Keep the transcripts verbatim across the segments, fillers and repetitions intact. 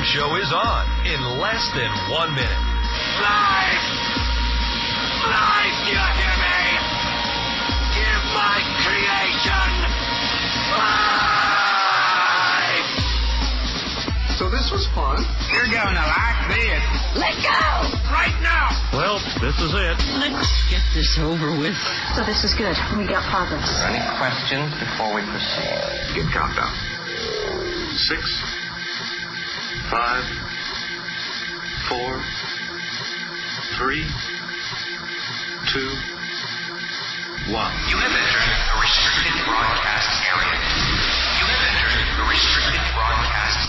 Show is on in less than one minute. Life! Life, do you hear me? Give my creation life! So this was fun. You're going to like this. Let go! Right now! Well, this is it. Let's get this over with. So this is good. We got progress. Are there any questions before we proceed? Begin countdown. Six, five, four, three, two, one. You have entered a restricted broadcast area. You have entered a restricted broadcast.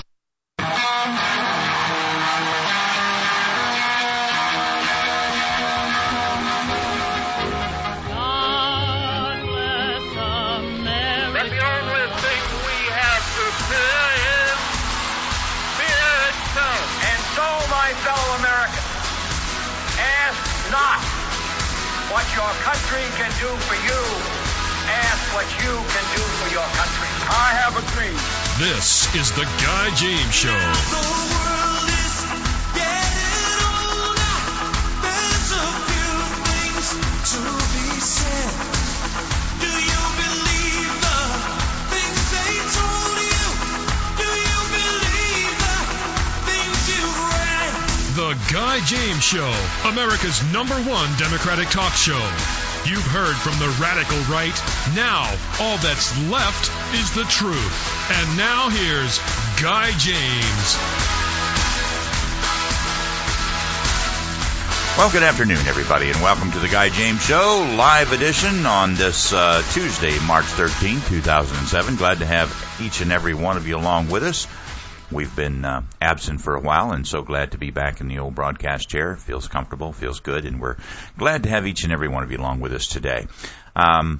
God bless America. But the only thing we have to fear is fear itself. And so, my fellow Americans, ask not what your country can do for you. Ask what you can do for your country. I have a dream. This is the Guy James Show. The world is getting older. There's a few things to be said. Do you believe the things they told you? Do you believe the things you've read? The Guy James Show, America's number one Democratic talk show. You've heard from the radical right. Now, all that's left is the truth. And now here's Guy James. Well, good afternoon, everybody, and welcome to the Guy James Show, live edition on this uh, Tuesday, March thirteenth, two thousand seven. Glad to have each and every one of you along with us. We've been uh, absent for a while, and so glad to be back in the old broadcast chair. Feels comfortable, feels good, and we're glad to have each and every one of you along with us today. Um,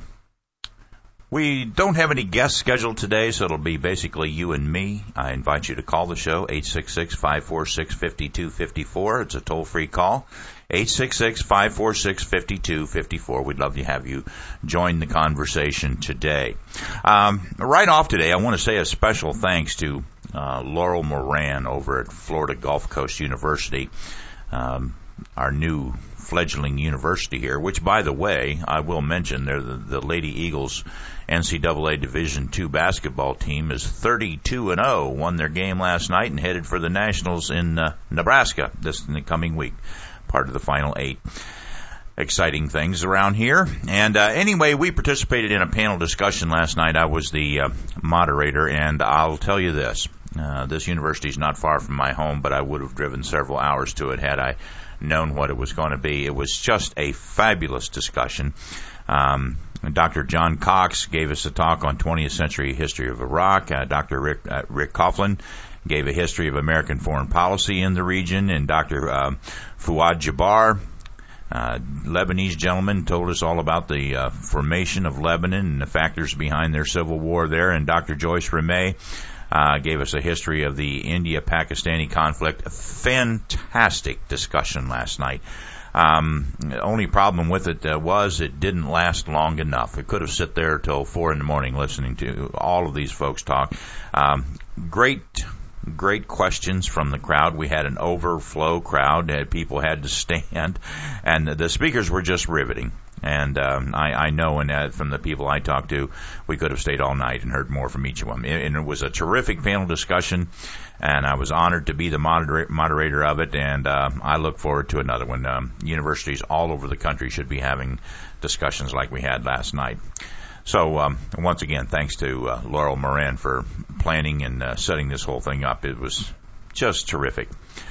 we don't have any guests scheduled today, so it'll be basically you and me. I invite you to call the show, eight six six, five four six, five two five four. It's a toll-free call, eight six six, five four six, five two five four. We'd love to have you join the conversation today. Um, right off today, I want to say a special thanks to Uh, Laurel Moran over at Florida Gulf Coast University, um, our new fledgling university here, which, by the way, I will mention, they're the, the Lady Eagles N C double A Division two basketball team is thirty-two and oh, won their game last night and headed for the Nationals in uh, Nebraska this in the coming week, part of the Final Eight. Exciting things around here. And uh, anyway, we participated in a panel discussion last night. I was the uh, moderator, and I'll tell you this. Uh, this university is not far from my home, but I would have driven several hours to it had I known what it was going to be. It was just a fabulous discussion. Um, Doctor John Cox gave us a talk on twentieth century history of Iraq. Uh, Doctor Rick, uh, Rick Coughlin gave a history of American foreign policy in the region, and Doctor Uh, Fuad Jabbar, Uh, Lebanese gentleman, told us all about the uh, formation of Lebanon and the factors behind their civil war there. And Doctor Joyce Ramey uh, gave us a history of the India-Pakistani conflict. A fantastic discussion last night. Um, the only problem with it uh, was it didn't last long enough. We could have sit there till four in the morning listening to all of these folks talk. Um, great Great questions from the crowd. We had an overflow crowd. People had to stand, and the speakers were just riveting. And um, I, I know, and uh, from the people I talked to, we could have stayed all night and heard more from each of them. And it was a terrific panel discussion, and I was honored to be the moderator, moderator of it, and uh, I look forward to another one. Um, universities all over the country should be having discussions like we had last night. So, um, once again, thanks to uh, Laurel Moran for planning and uh, setting this whole thing up. It was just terrific.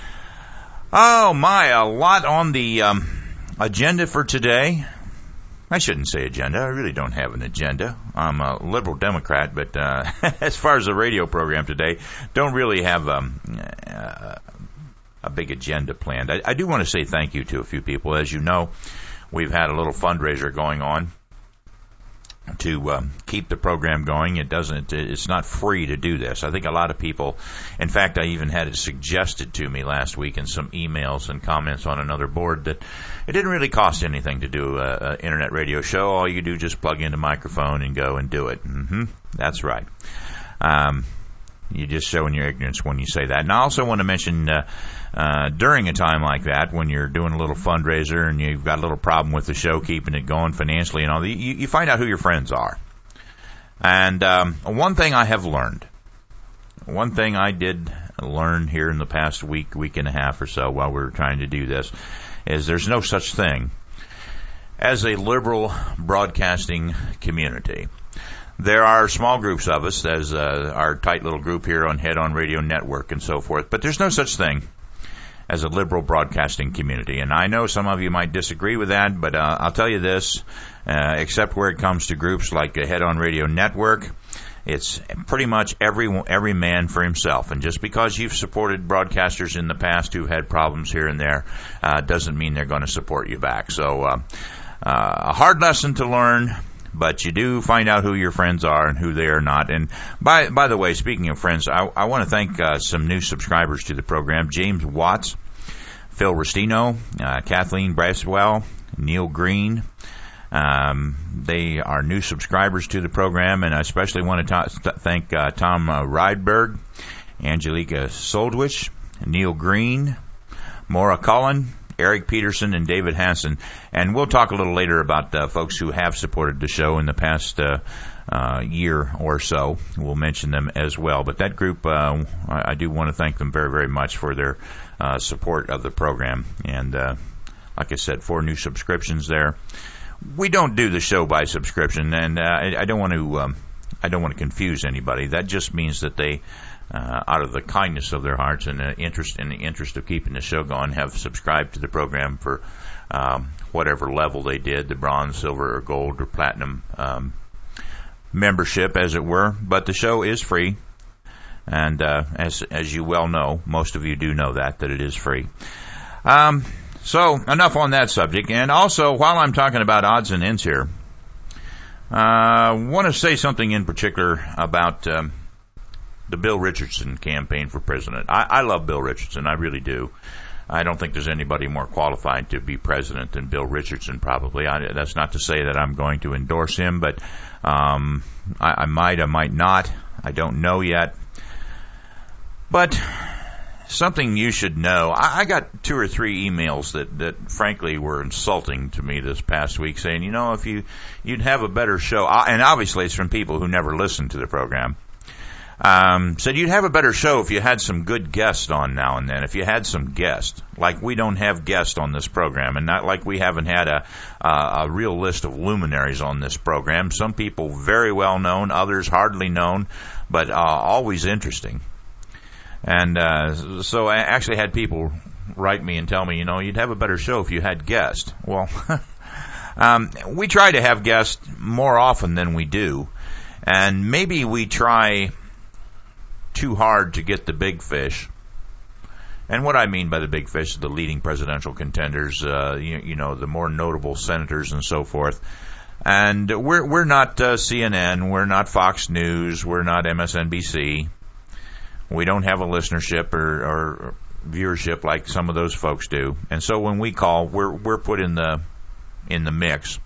Oh, my, a lot on the um, agenda for today. I shouldn't say agenda. I really don't have an agenda. I'm a liberal Democrat, but uh, as far as the radio program today, don't really have um, uh, a big agenda planned. I, I do want to say thank you to a few people. As you know, we've had a little fundraiser going on to um, keep the program going. It doesn't, it's not free to do this. I think a lot of people, in fact, I even had it suggested to me last week in some emails and comments on another board that it didn't really cost anything to do an internet radio show. All you do is just plug in a microphone and go and do it. Mm-hmm. That's right. Um, You're just showing your ignorance when you say that. And I also want to mention, uh, uh, during a time like that, when you're doing a little fundraiser and you've got a little problem with the show, keeping it going financially and all, you, you find out who your friends are. And um, one thing I have learned, one thing I did learn here in the past week, week and a half or so while we were trying to do this, is there's no such thing as a liberal broadcasting community. There are small groups of us, as uh, our tight little group here on Head On Radio Network and so forth, but there's no such thing as a liberal broadcasting community. And I know some of you might disagree with that, but uh, I'll tell you this, uh, except where it comes to groups like Head On Radio Network, it's pretty much every every man for himself. And just because you've supported broadcasters in the past who've had problems here and there, uh, doesn't mean they're going to support you back. So uh, uh, a hard lesson to learn. But you do find out who your friends are and who they are not. And by by the way, speaking of friends, I, I want to thank uh, some new subscribers to the program. James Watts, Phil Restino, uh, Kathleen Braswell, Neil Green. Um, they are new subscribers to the program, and I especially want to t- thank uh, Tom uh, Rydberg, Angelica Soldwich, Neil Green, Maura Cullen, Eric Peterson, and David Hansen. And we'll talk a little later about uh, folks who have supported the show in the past uh, uh, year or so. We'll mention them as well. But that group, uh, I, I do want to thank them very, very much for their uh, support of the program. And uh, like I said, four new subscriptions there. We don't do the show by subscription, and uh, I, I don't want to. Um, I don't want to confuse anybody. That just means that they, uh, out of the kindness of their hearts and uh, interest in the interest of keeping the show going, have subscribed to the program for um, whatever level they did, the bronze, silver, or gold, or platinum um, membership, as it were. But the show is free, and uh, as as you well know, most of you do know that that it is free. Um, so enough on that subject. And also, while I'm talking about odds and ends here, I uh, want to say something in particular about um, the Bill Richardson campaign for president. I, I love Bill Richardson. I really do. I don't think there's anybody more qualified to be president than Bill Richardson, probably. I, that's not to say that I'm going to endorse him, but um, I, I might, I might not. I don't know yet. But something you should know. I, I got two or three emails that, that frankly were insulting to me this past week, saying, you know, if you, you'd have a better show, and obviously it's from people who never listened to the program, um, said you'd have a better show if you had some good guests on now and then, if you had some guests. Like we don't have guests on this program, and not like we haven't had a, uh, a real list of luminaries on this program. Some people very well known, others hardly known, but uh, always interesting. And uh, so I actually had people write me and tell me, you know, you'd have a better show if you had guests. Well, um, we try to have guests more often than we do. And maybe we try too hard to get the big fish. And what I mean by the big fish is the leading presidential contenders, uh, you, you know, the more notable senators and so forth. And we're, we're not uh, C N N, we're not Fox News, we're not M S N B C. We don't have a listenership or, or viewership like some of those folks do, and so when we call, we're we're put in the in the mix.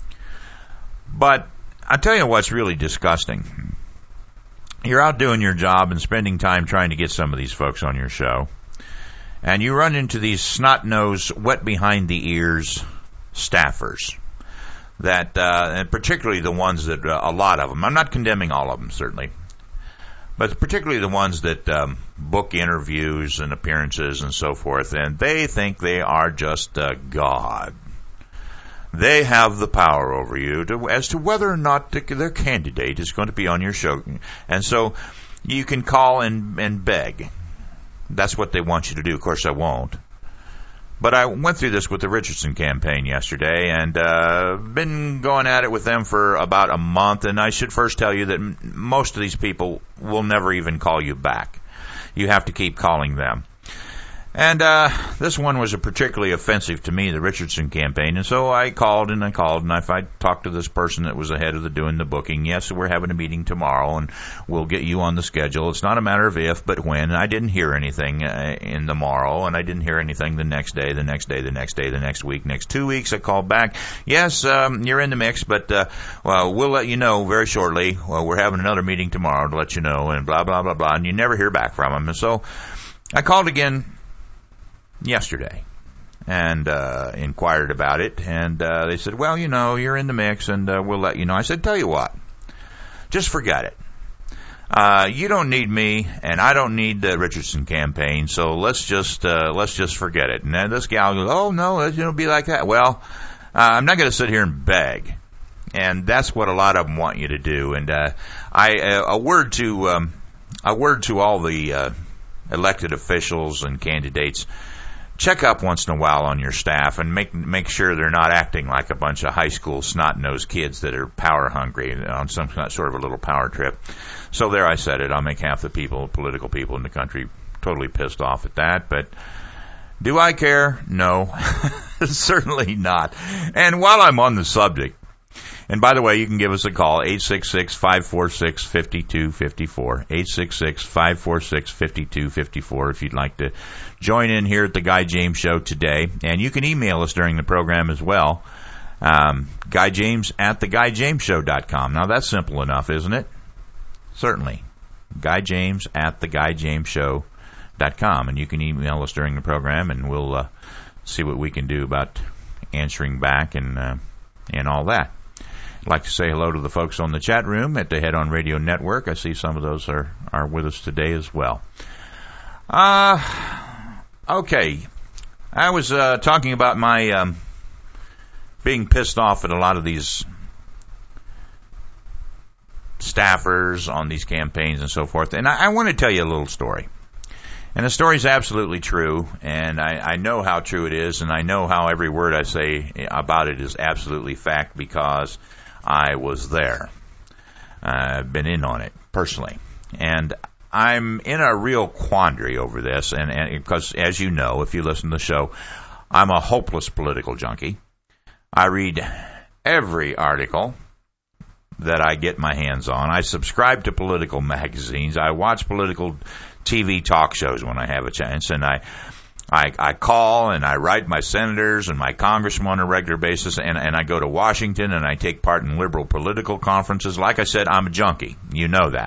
But I tell you what's really disgusting: you're out doing your job and spending time trying to get some of these folks on your show, and you run into these snot-nosed, wet behind the ears staffers. That, uh, and particularly the ones that uh, a lot of them. I'm not condemning all of them, certainly. But particularly the ones that um, book interviews and appearances and so forth, and they think they are just uh, God. They have the power over you to, as to whether or not the, their candidate is going to be on your show. And so you can call and, and beg. That's what they want you to do. Of course, I won't. But I went through this with the Richardson campaign yesterday, and uh, been going at it with them for about a month. And I should first tell you that m- most of these people will never even call you back. You have to keep calling them. And uh, this one was a particularly offensive to me, the Richardson campaign. And so I called and I called and I, I talked to this person that was ahead of the doing the booking. Yes, we're having a meeting tomorrow and we'll get you on the schedule. It's not a matter of if, but when. And I didn't hear anything uh, in the morrow, and I didn't hear anything the next day, the next day, the next day, the next week, next two weeks. I called back. Yes, um, you're in the mix, but uh, well, we'll let you know very shortly. Well, we're having another meeting tomorrow to let you know, and blah, blah, blah, blah. And you never hear back from them. And so I called again yesterday and uh inquired about it, and uh they said, well, you know, you're in the mix and uh, we'll let you know. I said, tell you what, just forget it. Uh you don't need me and I don't need the Richardson campaign, so let's just uh let's just forget it. And then this gal goes, oh no, it'll be like that. Well, uh, I'm not going to sit here and beg, and that's what a lot of them want you to do. And uh I uh, a word to um a word to all the uh elected officials and candidates: check up once in a while on your staff and make make sure they're not acting like a bunch of high school snot-nosed kids that are power hungry on some sort of a little power trip. So there, I said it. I'll make half the people, political people in the country, totally pissed off at that. But do I care? No, certainly not. And while I'm on the subject, and by the way, you can give us a call, eight six six, five four six, five two five four, eight six six, five four six, five two five four if you'd like to join in here at the Guy James Show today. And you can email us during the program as well, um, Guy James at the guy james show dot com. Now, that's simple enough, isn't it? Certainly. Guy James at the guy james show dot com. And you can email us during the program, and we'll uh, see what we can do about answering back and uh, and all that. I'd like to say hello to the folks on the chat room at the Head On Radio Network. I see some of those are, are with us today as well. Uh, okay. I was uh, talking about my um, being pissed off at a lot of these staffers on these campaigns and so forth. And I, I want to tell you a little story. And the story is absolutely true, and I, I know how true it is, and I know how every word I say about it is absolutely fact because I was there. I've been in on it personally. And I'm in a real quandary over this, and, and because, as you know, if you listen to the show, I'm a hopeless political junkie. I read every article that I get my hands on. I subscribe to political magazines. I watch political T V talk shows when I have a chance, and I I, I call and I write my senators and my congressmen on a regular basis, and, and I go to Washington and I take part in liberal political conferences. Like I said, I'm a junkie. You know that.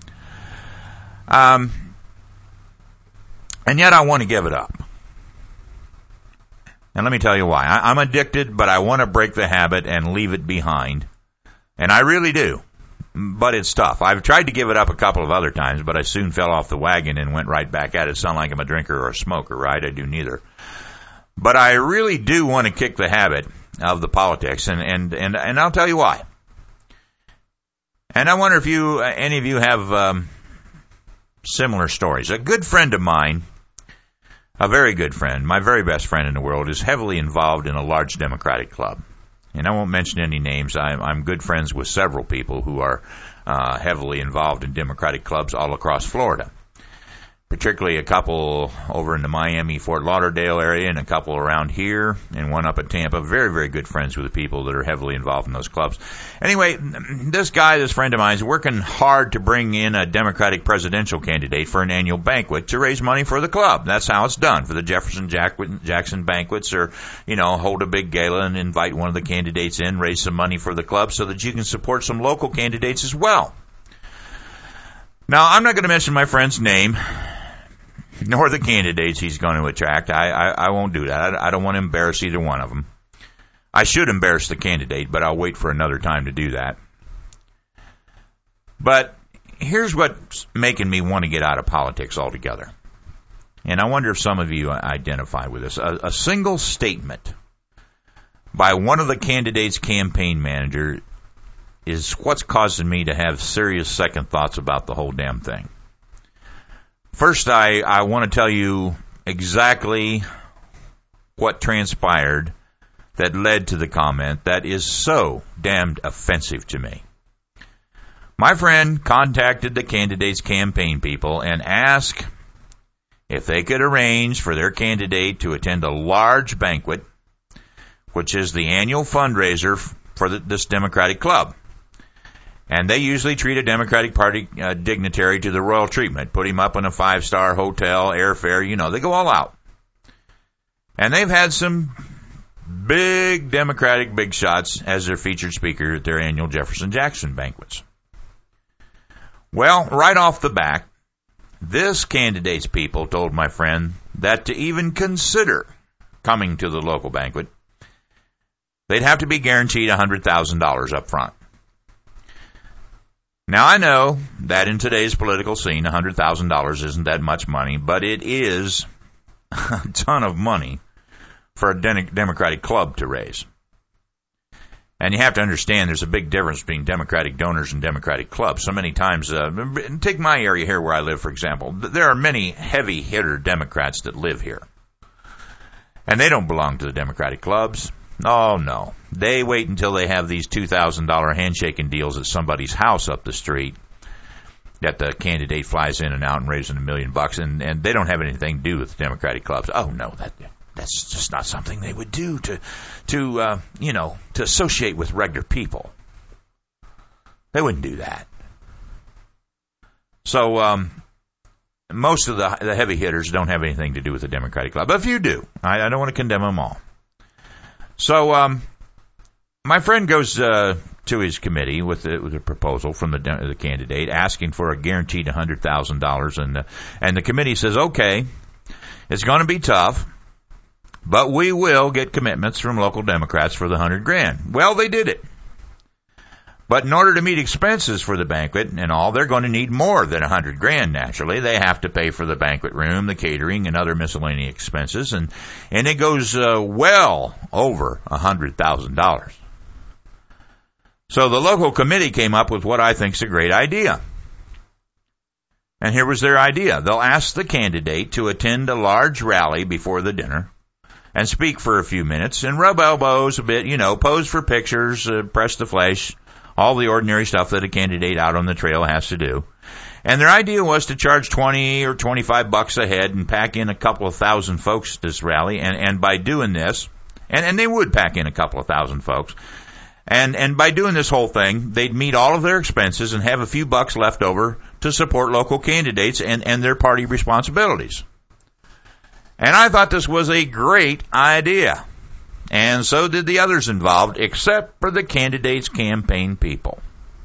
Um, and yet I want to give it up. And let me tell you why. I, I'm addicted, but I want to break the habit and leave it behind. And I really do. But it's tough. I've tried to give it up a couple of other times, but I soon fell off the wagon and went right back at it. Sound like I'm a drinker or a smoker, right? I do neither. But I really do want to kick the habit of the politics, and, and, and, and I'll tell you why. And I wonder if you, any of you have um, similar stories. A good friend of mine, a very good friend, my very best friend in the world, is heavily involved in a large Democratic club. And I won't mention any names. I'm, I'm good friends with several people who are uh, heavily involved in Democratic clubs all across Florida, particularly a couple over in the Miami, Fort Lauderdale area, and a couple around here, and one up at Tampa. Very, very good friends with the people that are heavily involved in those clubs. Anyway, this guy, this friend of mine, is working hard to bring in a Democratic presidential candidate for an annual banquet to raise money for the club. That's how it's done for the Jefferson Jackson banquets, or, you know, hold a big gala and invite one of the candidates in, raise some money for the club so that you can support some local candidates as well. Now, I'm not going to mention my friend's name, nor the candidates he's going to attract. I, I, I won't do that. I, I don't want to embarrass either one of them. I should embarrass the candidate, but I'll wait for another time to do that. But here's what's making me want to get out of politics altogether. And I wonder if some of you identify with this. A, a single statement by one of the candidates' campaign manager is what's causing me to have serious second thoughts about the whole damn thing. First, I, I want to tell you exactly what transpired that led to the comment that is so damned offensive to me. My friend contacted the candidate's campaign people and asked if they could arrange for their candidate to attend a large banquet, which is the annual fundraiser for the, this Democratic club. And they usually treat a Democratic Party uh, dignitary to the royal treatment, put him up in a five-star hotel, airfare, you know, they go all out. And they've had some big Democratic big shots as their featured speaker at their annual Jefferson Jackson banquets. Well, right off the bat, this candidate's people told my friend that to even consider coming to the local banquet, they'd have to be guaranteed one hundred thousand dollars up front. Now, I know that in today's political scene, one hundred thousand dollars isn't that much money, but it is a ton of money for a Democratic club to raise. And you have to understand there's a big difference between Democratic donors and Democratic clubs. So many times, uh, take my area here where I live, for example. There are many heavy hitter Democrats that live here. And they don't belong to the Democratic clubs. Oh, no. They wait until they have these two thousand dollars handshaking deals at somebody's house up the street that the candidate flies in and out and raises a million bucks, and, and they don't have anything to do with the Democratic clubs. Oh, no, that that's just not something they would do to, to uh, you know, to associate with regular people. They wouldn't do that. So, um, most of the, the heavy hitters don't have anything to do with the Democratic club. But if you do, I, I don't want to condemn them all. So, um, my friend goes uh, to his committee with a, with a proposal from the the candidate asking for a guaranteed one hundred thousand dollars, and the, and the committee says, okay, it's going to be tough, but we will get commitments from local Democrats for the one hundred grand. Well, they did it. But in order to meet expenses for the banquet and all, they're going to need more than one hundred grand, naturally. They have to pay for the banquet room, the catering, and other miscellaneous expenses, and, and it goes uh, well over one hundred thousand dollars. So the local committee came up with what I think is a great idea. And here was their idea. They'll ask the candidate to attend a large rally before the dinner and speak for a few minutes and rub elbows a bit, you know, pose for pictures, uh, press the flesh, all the ordinary stuff that a candidate out on the trail has to do. And their idea was to charge twenty or twenty-five bucks a head and pack in a couple of thousand folks at this rally. And, and by doing this, and, and they would pack in a couple of thousand folks, and, and by doing this whole thing, they'd meet all of their expenses and have a few bucks left over to support local candidates and, and their party responsibilities. And I thought this was a great idea. And so did the others involved, except for the candidate's campaign people.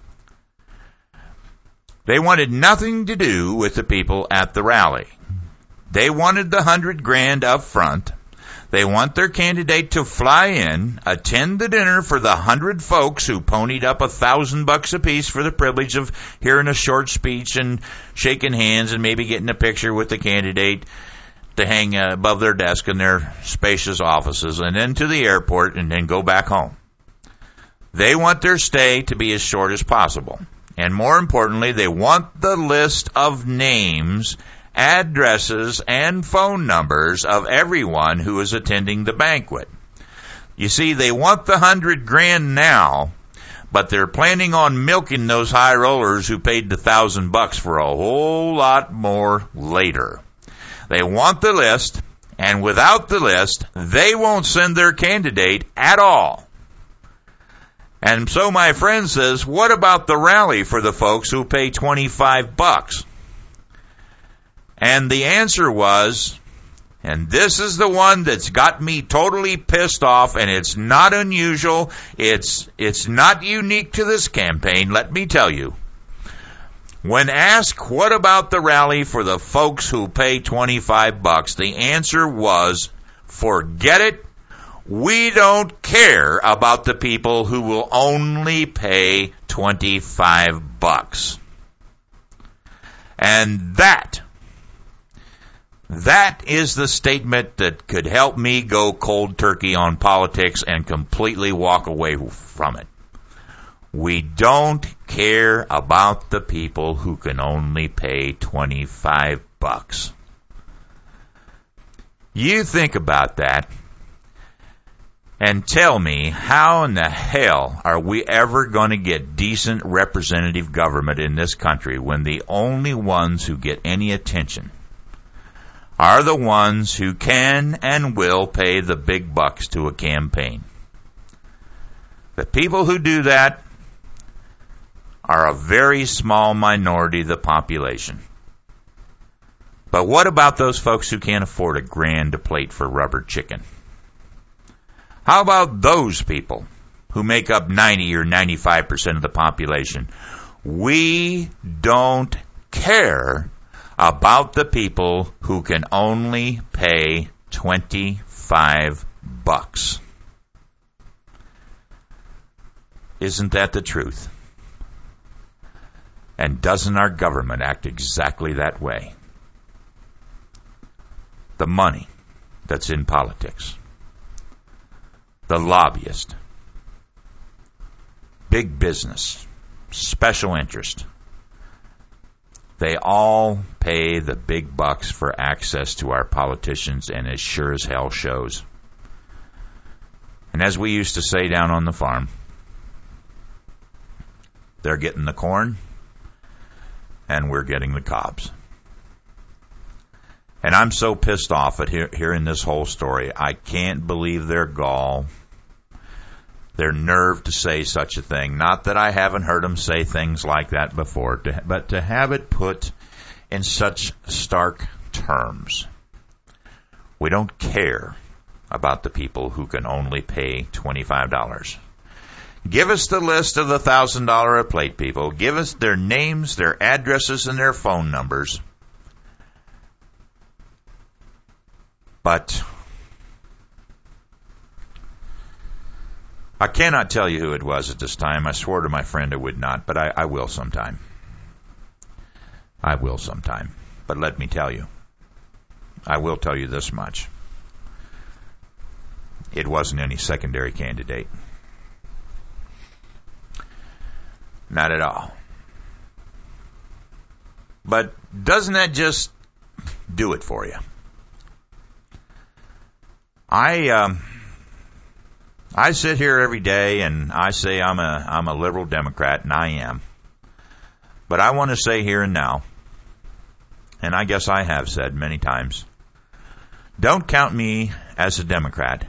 They wanted nothing to do with the people at the rally. They wanted the hundred grand up front. They want their candidate to fly in, attend the dinner for the hundred folks who ponied up a thousand bucks apiece for the privilege of hearing a short speech and shaking hands and maybe getting a picture with the candidate to hang uh, above their desk in their spacious offices, and then to the airport and then go back home. They want their stay to be as short as possible. And more importantly, they want the list of names, addresses, and phone numbers of everyone who is attending the banquet. You see, they want the hundred grand now, but they're planning on milking those high rollers who paid the thousand bucks for a whole lot more later. They want the list, and without the list, they won't send their candidate at all. And so my friend says, what about the rally for the folks who pay twenty-five bucks? And the answer was, and this is the one that's got me totally pissed off, and it's not unusual, it's, it's not unique to this campaign, let me tell you. When asked, what about the rally for the folks who pay twenty-five bucks, the answer was, forget it. We don't care about the people who will only pay twenty-five bucks. And that, that is the statement that could help me go cold turkey on politics and completely walk away from it. We don't care about the people who can only pay twenty-five bucks. You think about that and tell me, how in the hell are we ever going to get decent representative government in this country when the only ones who get any attention are the ones who can and will pay the big bucks to a campaign. The people who do that are a very small minority of the population. But what about those folks who can't afford a grand a plate for rubber chicken? How about those people who make up ninety or ninety-five percent of the population? We don't care about the people who can only pay twenty-five bucks. Isn't that the truth? And doesn't our government act exactly that way? The money that's in politics, the lobbyist, big business, special interest, they all pay the big bucks for access to our politicians, and it sure as hell shows. And as we used to say down on the farm, they're getting the corn, and we're getting the cobs. And I'm so pissed off at hear, hearing this whole story. I can't believe their gall, their nerve to say such a thing. Not that I haven't heard them say things like that before, to, but to have it put in such stark terms. We don't care about the people who can only pay twenty-five dollars. Give us the list of the one thousand dollars a plate people. Give us their names, their addresses, and their phone numbers. But I cannot tell you who it was at this time. I swore to my friend I would not, but I, I will sometime. I will sometime. But let me tell you, I will tell you this much. It wasn't any secondary candidate. Not at all. But doesn't that just do it for you? I um, I sit here every day and I say I'm a I'm a liberal Democrat, and I am. But I want to say here and now, and I guess I have said many times, don't count me as a Democrat,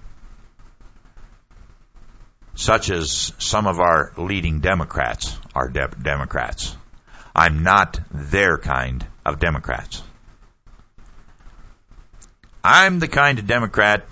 such as some of our leading Democrats are de- Democrats. I'm not their kind of Democrats. I'm the kind of Democrat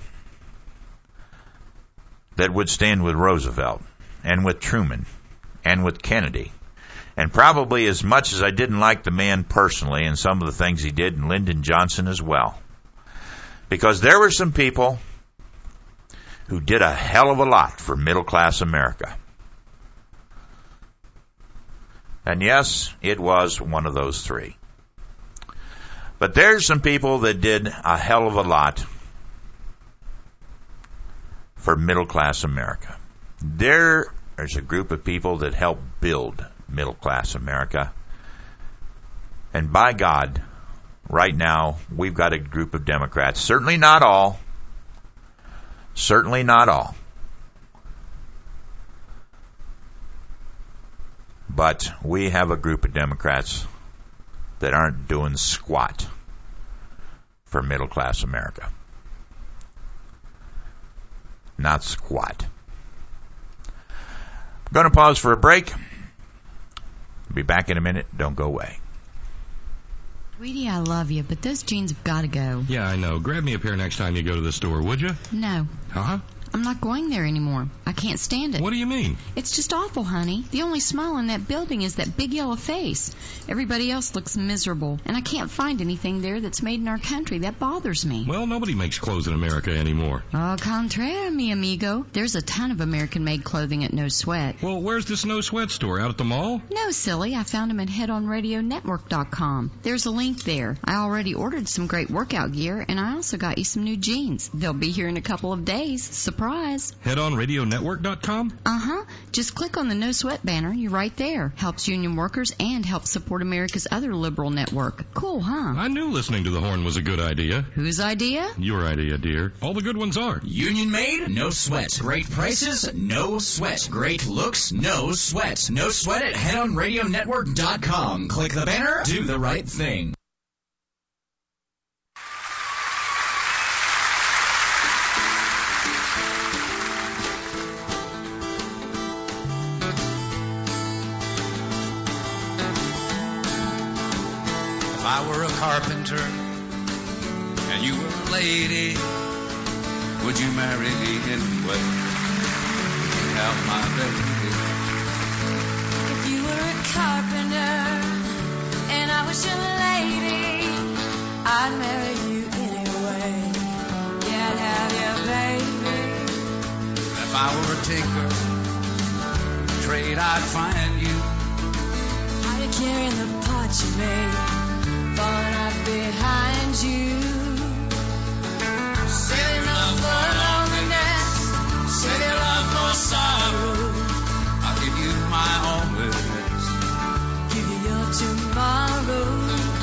that would stand with Roosevelt and with Truman and with Kennedy. And probably as much as I didn't like the man personally and some of the things he did, and Lyndon Johnson as well. Because there were some people who did a hell of a lot for middle-class America. And yes, it was one of those three. But there's some people that did a hell of a lot for middle-class America. There's a group of people that helped build middle-class America. And by God, right now, we've got a group of Democrats, certainly not all, certainly not all, but we have a group of Democrats that aren't doing squat for middle-class America. Not squat. I'm going to pause for a break. Be back in a minute. Don't go away. Sweetie, I love you, but those jeans have got to go. Yeah, I know. Grab me a pair next time you go to the store, would you? No. Uh-huh. I'm not going there anymore. I can't stand it. What do you mean? It's just awful, honey. The only smile in that building is that big yellow face. Everybody else looks miserable, and I can't find anything there that's made in our country. That bothers me. Well, nobody makes clothes in America anymore. Au contraire, mi amigo. There's a ton of American-made clothing at No Sweat. Well, where's this No Sweat store? Out at the mall? No, silly. I found them at head on radio network dot com. There's a link there. I already ordered some great workout gear, and I also got you some new jeans. They'll be here in a couple of days. Surprise. head on radio network dot com? Uh-huh. Just click on the No Sweat banner. You're right there. Helps union workers and helps support America's other liberal network. Cool, huh? I knew listening to the horn was a good idea. Whose idea? Your idea, dear. All the good ones are. Union made, no sweat. Great prices, no sweat. Great looks, no sweat. No sweat at head on radio network dot com. Click the banner, do the right thing. I were a carpenter and you were a lady, would you marry me anyway? Have my baby. If you were a carpenter and I was your lady, I'd marry you anyway. Yeah, I'd have your baby. If I were a tinker, trade I'd find you. I'd be carrying the parts you made, falling up behind you. Saving love for loneliness, saving love for sorrow. I'll give you my always, give you your tomorrow.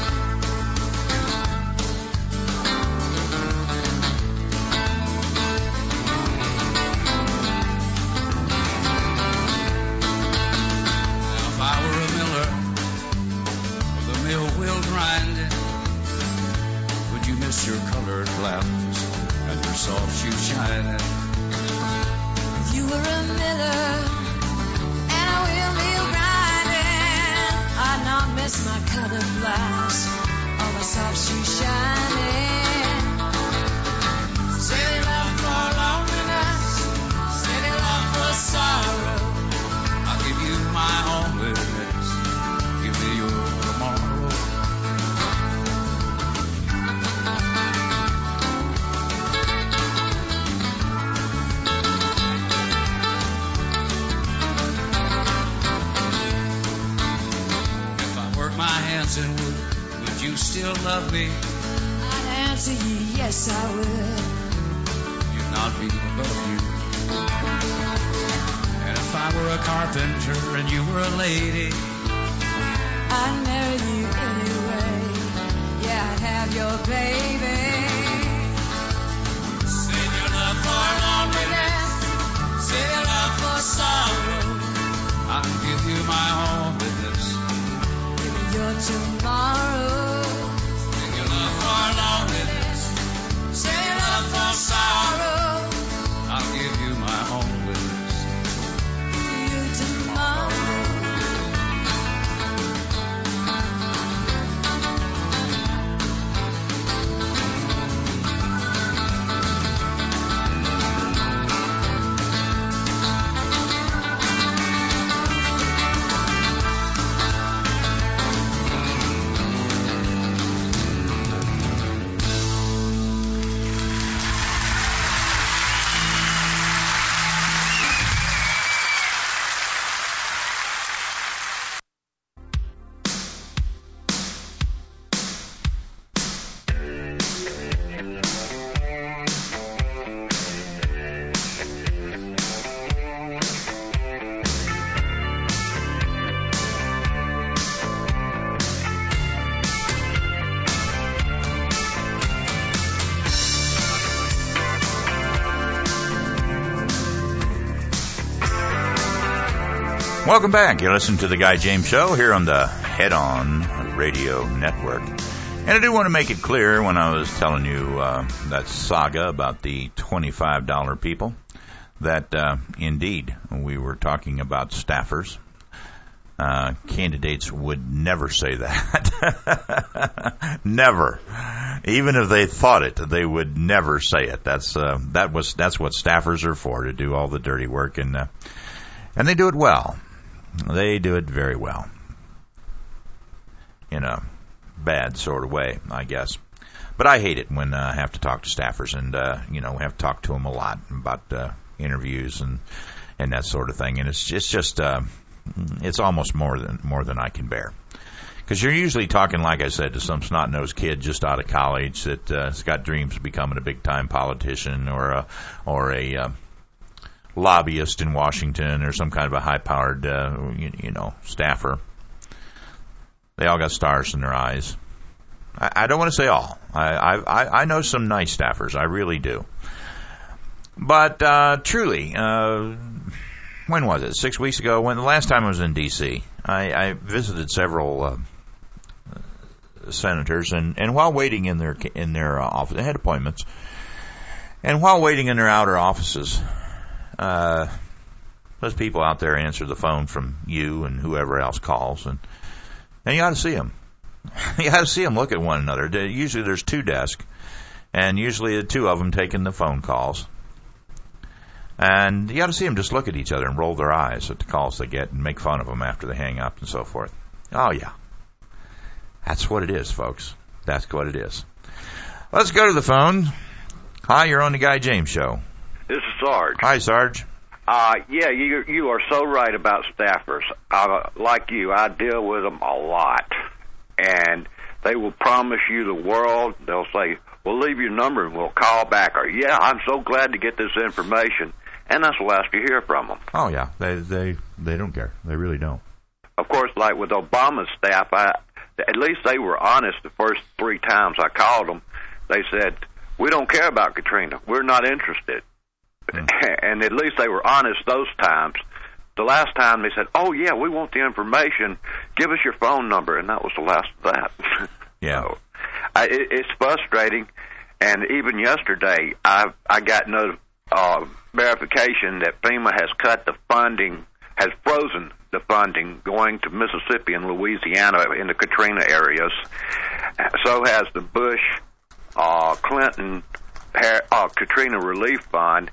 If I were a miller, the mill wheel grinding, would you miss your colored blouse and your soft shoes shining? If you were a miller and a wheel mill grinding, I'd not miss my colored blouse or my soft shoes shining. Saving love for loneliness, saving love for sorrow. I'll give you my always, give me your tomorrow. If I work my hands in wood, would you still love me? I'd answer you, yes I would. You'd not be above you. And if I were a carpenter and you were a lady, I'd marry you anyway. Yeah, I'd have your baby. save your love for loneliness, Save your love for sorrow. I'll give you my all witness. Give me your tomorrow. Save your love for loneliness, Save your love for sorrow. I'll give you my all witness. Give you tomorrow. Welcome back. You're listening to the Guy James Show here on the Head On Radio Network. And I do want to make it clear when I was telling you uh, that saga about the twenty-five dollar people that uh, indeed we were talking about staffers. Uh, candidates would never say that. Never. Even if they thought it, they would never say it. That's uh, that was that's what staffers are for, to do all the dirty work, and uh, and they do it well. They do it very well. In a bad sort of way, I guess. But I hate it when uh, I have to talk to staffers, and uh, you know, have to talk to them a lot about uh, interviews and and that sort of thing. And it's just, just uh, it's almost more than more than I can bear. Because you're usually talking, like I said, to some snot-nosed kid just out of college that uh, has got dreams of becoming a big-time politician or a or a uh, lobbyist in Washington or some kind of a high-powered, uh, you, you know, staffer. They all got stars in their eyes. I, I don't want to say all. I, I I know some nice staffers. I really do. But uh, truly, uh, when was it? Six weeks ago. When the last time I was in D C, I, I visited several uh, senators, and, and while waiting in their in their uh, office, they had appointments, and while waiting in their outer offices, uh, those people out there answer the phone from you and whoever else calls, and and you ought to see them. You got to see them look at one another. Usually there's two desks, and usually the two of them taking the phone calls. And you got to see them just look at each other and roll their eyes at the calls they get and make fun of them after they hang up and so forth. Oh, yeah. That's what it is, folks. That's what it is. Let's go to the phone. Hi, you're on the Guy James Show. This is Sarge. Hi, Sarge. Uh, yeah, you you are so right about staffers. Uh, like you, I deal with them a lot. And they will promise you the world. They'll say, we'll leave your number and we'll call back. Or, yeah, I'm so glad to get this information. And that's the last you hear from them. Oh, yeah. They they they don't care. They really don't. Of course, like with Obama's staff, I, at least they were honest the first three times I called them. They said, we don't care about Katrina. We're not interested. Mm. And at least they were honest those times. The last time they said, oh, yeah, we want the information. Give us your phone number. And that was the last of that. Yeah. So, I, it, it's frustrating. And even yesterday, I I got no uh, verification that FEMA has cut the funding, has frozen the funding going to Mississippi and Louisiana in the Katrina areas. So has the Bush, uh, Clinton, uh, Katrina Relief Fund,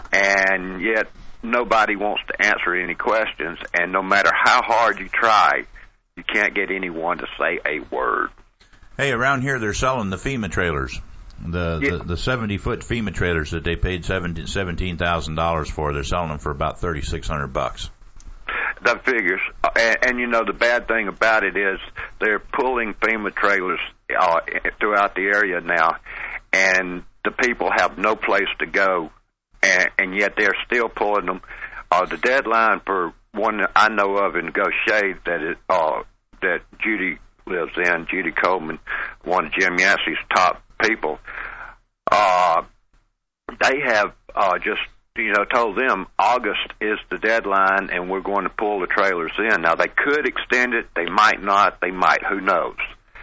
and yet nobody wants to answer any questions. And no matter how hard you try, you can't get anyone to say a word. Hey, around here they're selling the FEMA trailers. The Yeah. the, the seventy-foot FEMA trailers that they paid seventeen thousand dollars for, they're selling them for about thirty-six hundred bucks. That figures. Uh, and, and, you know, the bad thing about it is they're pulling FEMA trailers uh, throughout the area now, and the people have no place to go, and, and yet they're still pulling them. Uh, the deadline for one that I know of in Gulf Shade that it, uh, that Judy lives in, Judy Coleman, one of Jim Yancey's top people, uh, they have uh, just, you know, told them August is the deadline and we're going to pull the trailers in. Now, they could extend it. They might not. They might. Who knows?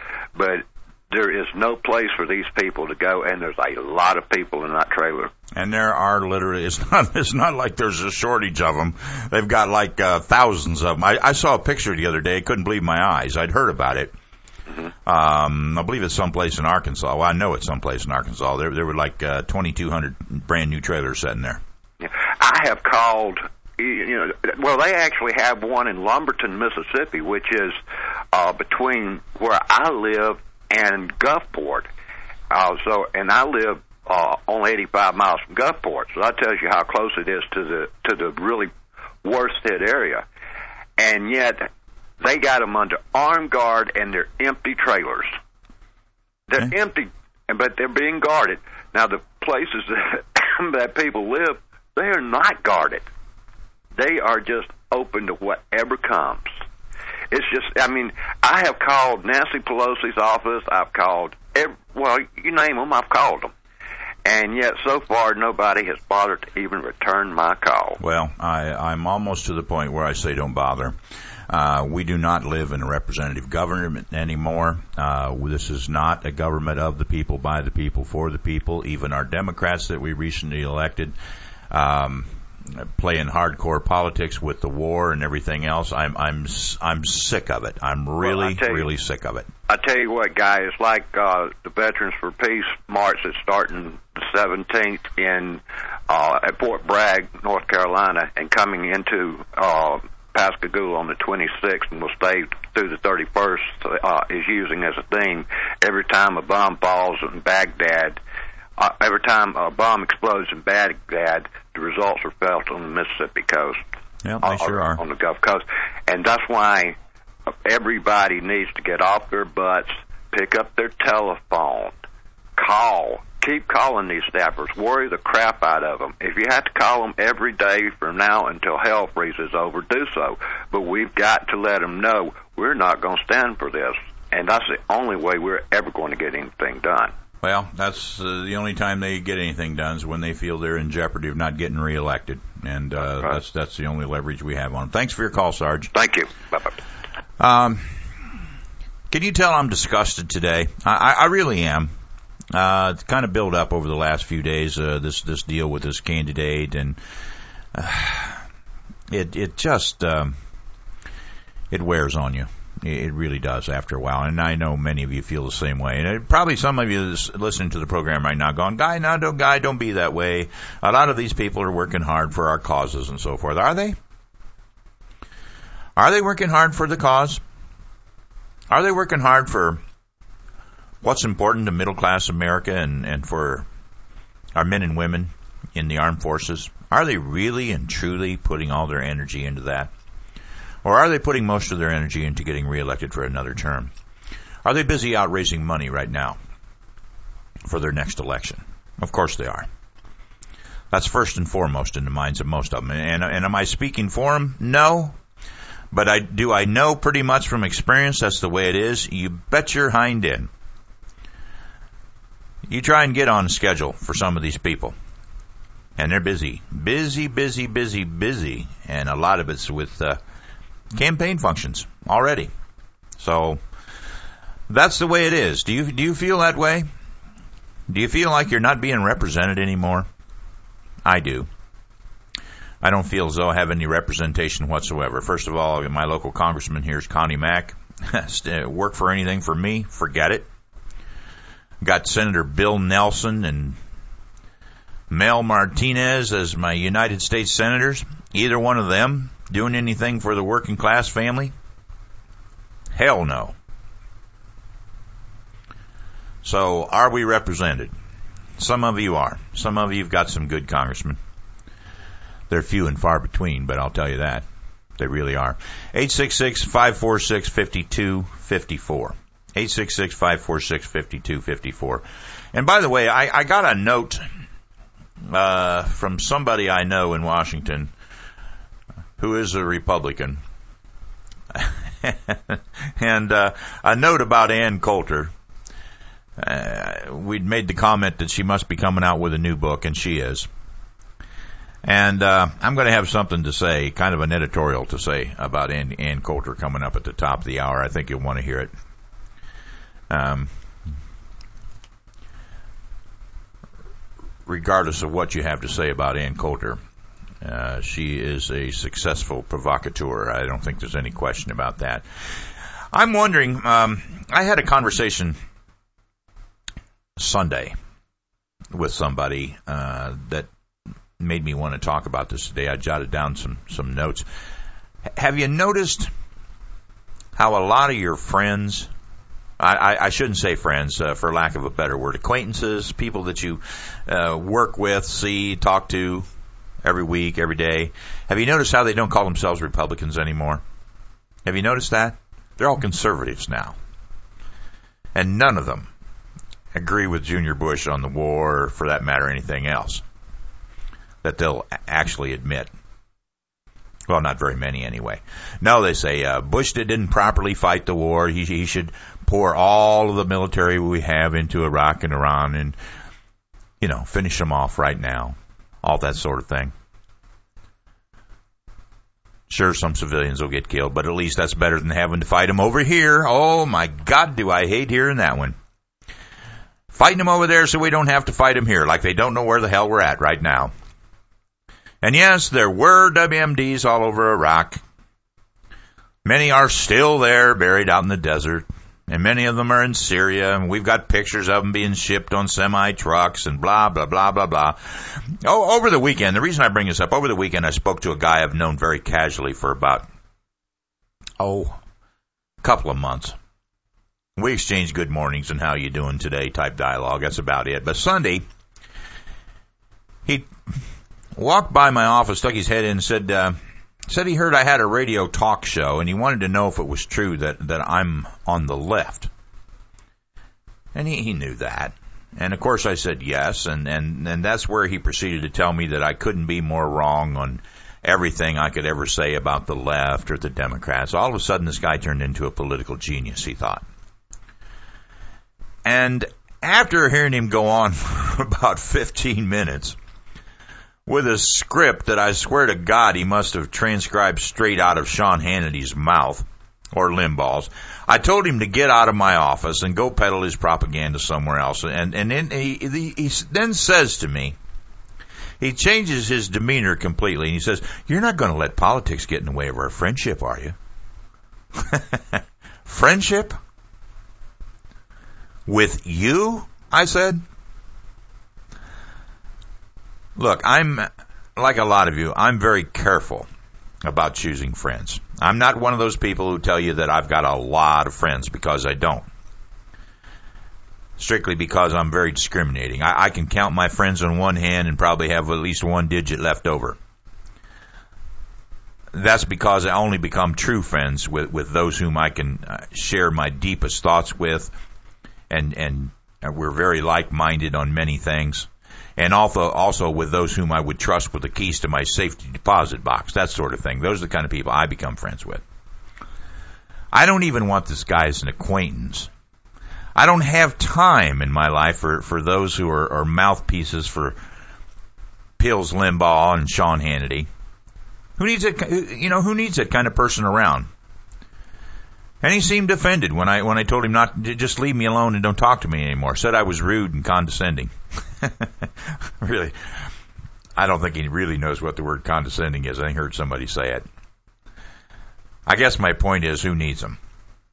But there is no place for these people to go, and there's a lot of people in that trailer. And there are literally, it's not, it's not like there's a shortage of them. They've got like uh, thousands of them. I, I saw a picture the other day. I couldn't believe my eyes. I'd heard about it. Mm-hmm. Um, I believe it's someplace in Arkansas. Well, I know it's someplace in Arkansas. There, there were like uh, twenty-two hundred brand new trailers sitting there. I have called, you know, well, they actually have one in Lumberton, Mississippi, which is uh, between where I live and Gulfport. Uh, so, and I live uh, only eighty-five miles from Gulfport, so that tells you how close it is to the to the really worst hit area. And yet, they got them under armed guard, and they're empty trailers. They're okay. empty, but they're being guarded. Now, the places that, that people live, they are not guarded. They are just open to whatever comes. It's just, I mean, I have called Nancy Pelosi's office. I've called, every, well, you name them, I've called them. And yet, so far, nobody has bothered to even return my call. Well, I, I'm almost to the point where I say don't bother. Uh, we do not live in a representative government anymore. Uh, this is not a government of the people, by the people, for the people. Even our Democrats that we recently elected, um, playing hardcore politics with the war and everything else. I'm I'm I'm sick of it. I'm really well, really you, sick of it. I tell you what, guy, it's like uh, the Veterans for Peace march that's starting the seventeenth in uh, at Fort Bragg, North Carolina, and coming into uh, Pascagoula on the twenty-sixth, and will stay through the thirty-first. Uh, is using as a theme every time a bomb falls in Baghdad. Uh, every time a bomb explodes in Baghdad, the results are felt on the Mississippi coast. Yeah, they uh, sure are. On the Gulf Coast. And that's why everybody needs to get off their butts, pick up their telephone, call. Keep calling these staffers. Worry the crap out of them. If you have to call them every day from now until hell freezes over, do so. But we've got to let them know we're not going to stand for this. And that's the only way we're ever going to get anything done. Well, that's uh, the only time they get anything done is when they feel they're in jeopardy of not getting reelected, and uh, right. that's that's the only leverage we have on them. Thanks for your call, Sarge. Thank you. Bye-bye. Um, can you tell I'm disgusted today? I, I really am. Uh, it's kind of built up over the last few days. Uh, this this deal with this candidate, and uh, it it just um, it wears on you. It really does after a while, and I know many of you feel the same way. And it, probably some of you listening to the program right now going, Guy, no, don't, Guy, don't be that way. A lot of these people are working hard for our causes and so forth. Are they? Are they working hard for the cause? Are they working hard for what's important to middle-class America and, and for our men and women in the armed forces? Are they really and truly putting all their energy into that? Or are they putting most of their energy into getting reelected for another term? Are they busy out raising money right now for their next election? Of course they are. That's first and foremost in the minds of most of them. And, and am I speaking for them? No. But I do I know pretty much from experience that's the way it is? You bet your hind end. You try and get on a schedule for some of these people. And they're busy. Busy, busy, busy, busy. And a lot of it's with uh, campaign functions already. So that's the way it is. Do you do you feel that way? Do you feel like you're not being represented anymore? I do. I don't feel as though I have any representation whatsoever. First of all, my local congressman here is Connie Mack. Work for anything for me? Forget it. Got Senator Bill Nelson and Mel Martinez as my United States senators. Either one of them doing anything for the working class family? Hell no. So, are we represented? Some of you are. Some of you have got some good congressmen. They're few and far between, but I'll tell you that. They really are. eight six six, five four six, five two five four. eight six six, five four six, five two five four. And by the way, I, I got a note uh, from somebody I know in Washington who is a Republican. and uh, a note about Ann Coulter. Uh, we'd made the comment that she must be coming out with a new book, and she is. And uh, I'm going to have something to say, kind of an editorial to say about Ann, Ann Coulter coming up at the top of the hour. I think you'll want to hear it. Um, regardless of what you have to say about Ann Coulter, uh, she is a successful provocateur. I don't think there's any question about that. I'm wondering, um, I had a conversation Sunday with somebody uh, that made me want to talk about this today. I jotted down some, some notes. H- have you noticed how a lot of your friends, I, I, I shouldn't say friends, uh, for lack of a better word, acquaintances, people that you uh, work with, see, talk to every week, every day, have you noticed how they don't call themselves Republicans anymore? Have you noticed that? They're all conservatives now. And none of them agree with Junior Bush on the war, or for that matter, anything else that they'll actually admit. Well, not very many anyway. No, they say uh, Bush didn't properly fight the war. He, he should pour all of the military we have into Iraq and Iran and, you know, finish them off right now. All that sort of thing. Sure, some civilians will get killed, but at least that's better than having to fight them over here. Oh, my God, do I hate hearing that one. Fighting them over there so we don't have to fight them here, like they don't know where the hell we're at right now. And yes, there were W M Ds all over Iraq. Many are still there, buried out in the desert. And many of them are in Syria, and we've got pictures of them being shipped on semi-trucks and blah, blah, blah, blah, blah. Oh, over the weekend, the reason I bring this up, over the weekend I spoke to a guy I've known very casually for about, oh, a couple of months. We exchanged good mornings and how you doing today type dialogue. That's about it. But Sunday, he walked by my office, stuck his head in, and said, uh, said he heard I had a radio talk show, and he wanted to know if it was true that, that I'm on the left. And he, he knew that. And, of course, I said yes, and, and, and that's where he proceeded to tell me that I couldn't be more wrong on everything I could ever say about the left or the Democrats. All of a sudden, this guy turned into a political genius, he thought. And after hearing him go on for about fifteen minutes with a script that I swear to God he must have transcribed straight out of Sean Hannity's mouth or Limbaugh's, I told him to get out of my office and go peddle his propaganda somewhere else. And, and then he, he, he then says to me, he changes his demeanor completely, and he says, "You're not going to let politics get in the way of our friendship, are you?" Friendship? With you? I said. Look, I'm, like a lot of you, I'm very careful about choosing friends. I'm not one of those people who tell you that I've got a lot of friends, because I don't. Strictly because I'm very discriminating. I, I can count my friends on one hand and probably have at least one digit left over. That's because I only become true friends with, with those whom I can uh, share my deepest thoughts with, and, and we're very like-minded on many things. And also, also with those whom I would trust with the keys to my safety deposit box, that sort of thing. Those are the kind of people I become friends with. I don't even want this guy as an acquaintance. I don't have time in my life for, for those who are, are mouthpieces for Piers Limbaugh and Sean Hannity. Who needs it? You know, who needs that kind of person around? And he seemed offended when I when I told him not to just leave me alone and don't talk to me anymore. Said I was rude and condescending. Really, I don't think he really knows what the word condescending is. I heard somebody say it. I guess my point is, who needs them?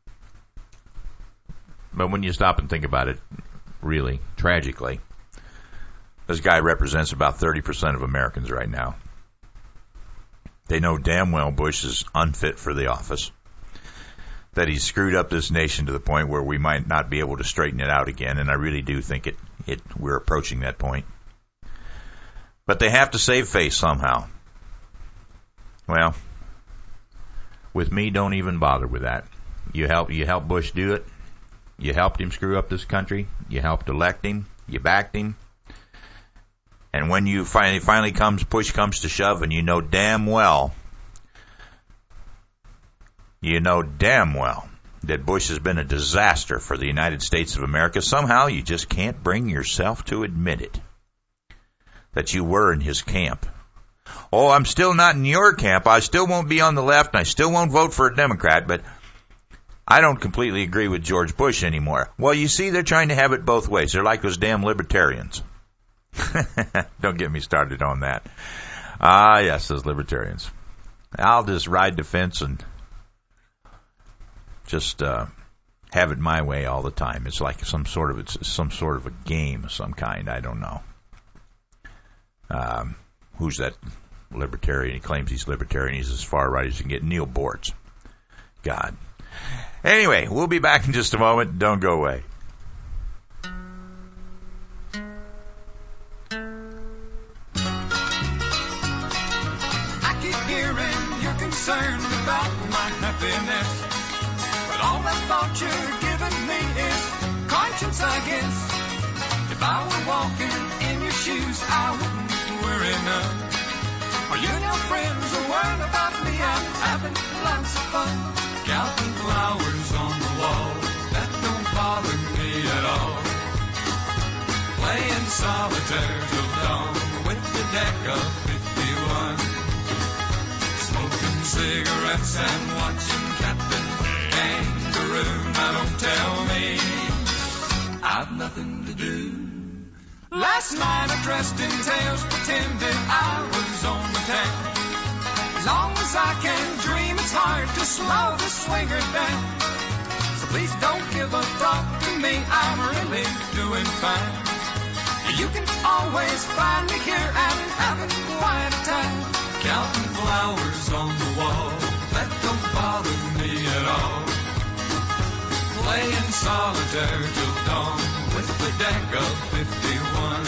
But when you stop and think about it, really, tragically, this guy represents about thirty percent of Americans right now. They know damn well Bush is unfit for the office, that he's screwed up this nation to the point where we might not be able to straighten it out again, and I really do think it, it we're approaching that point. But they have to save face somehow. Well, with me, don't even bother with that. You help you help Bush do it. You helped him screw up this country. You helped elect him. You backed him. And when you finally finally comes push comes to shove, and you know damn well, you know damn well that Bush has been a disaster for the United States of America, somehow you just can't bring yourself to admit it, that you were in his camp. Oh, I'm still not in your camp. I still won't be on the left, and I still won't vote for a Democrat, but I don't completely agree with George Bush anymore. Well, you see, they're trying to have it both ways. They're like those damn libertarians. Don't get me started on that. Ah, yes, those libertarians. I'll just ride the fence and just uh, have it my way all the time. It's like some sort of it's some sort of a game of some kind. I don't know. Um, who's that libertarian? He claims he's libertarian. He's as far right as you can get. Neil Bortz. God. Anyway, we'll be back in just a moment. Don't go away. Concerned about my happiness, but all that thought you're giving me is conscience, I guess. If I were walking in your shoes, I wouldn't worry none. Are you no friends or worrying about me? I'm having lots of fun, counting flowers on the wall. That don't bother me at all. Playing solitaire till dawn with the deck of fifty-one. Smoking cigarettes and watching Captain Kangaroo. Now don't tell me I've nothing to do. Last night I dressed in tails, pretended I was on the town. As long as I can dream, it's hard to slow the swinger down. So please don't give a thought to me, I'm really doing fine. You can always find me here and having quite a time. Counting flowers on the wall, that don't bother me at all. Playing solitaire till dawn with the deck of fifty-one.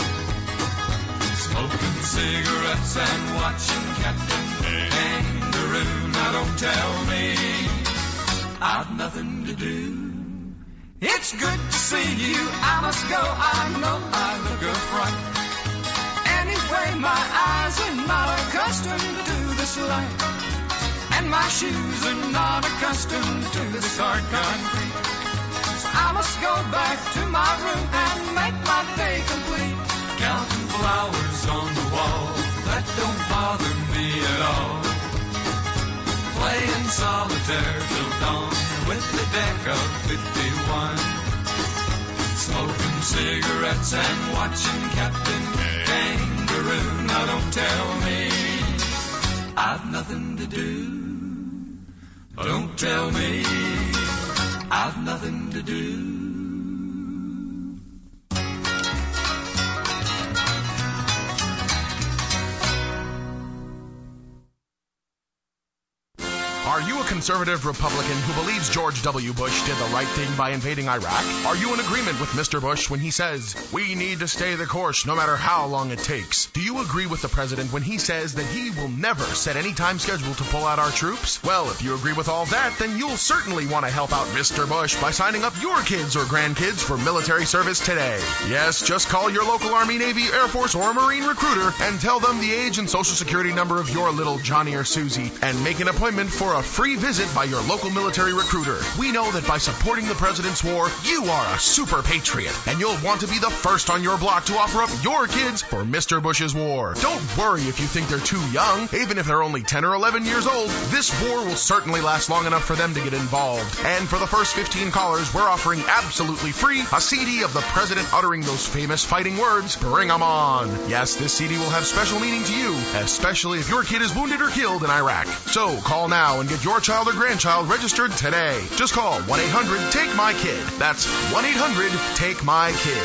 Smoking cigarettes and watching Captain Kangaroo. Now don't tell me I've nothing to do. It's good to see you, I must go, I know I look a fright. Anyway, my eyes are not accustomed to this light, and my shoes are not accustomed to this hard concrete. So I must go back to my room and make my day complete. Counting flowers on the wall, that don't bother me at all. Playing solitaire till dawn with the deck of fifty-one. Smoking cigarettes and watching Captain Kangaroo. Now don't tell me I've nothing to do. Don't tell me I've nothing to do. Are you a conservative Republican who believes George W. Bush did the right thing by invading Iraq? Are you in agreement with Mister Bush when he says, we need to stay the course no matter how long it takes? Do you agree with the president when he says that he will never set any time schedule to pull out our troops? Well, if you agree with all that, then you'll certainly want to help out Mister Bush by signing up your kids or grandkids for military service today. Yes, just call your local Army, Navy, Air Force, or Marine recruiter and tell them the age and social security number of your little Johnny or Susie and make an appointment for a free visit by your local military recruiter. We know that by supporting the president's war, you are a super patriot, and you'll want to be the first on your block to offer up your kids for Mister Bush's war. Don't worry if you think they're too young. Even if they're only ten or eleven years old, this war will certainly last long enough for them to get involved. And for the first fifteen callers, we're offering absolutely free a C D of the president uttering those famous fighting words, bring 'em on. Yes, this C D will have special meaning to you, especially if your kid is wounded or killed in Iraq. So call now and get your child or grandchild registered today. Just call one eight hundred take my kid. That's one eight hundred take my kid.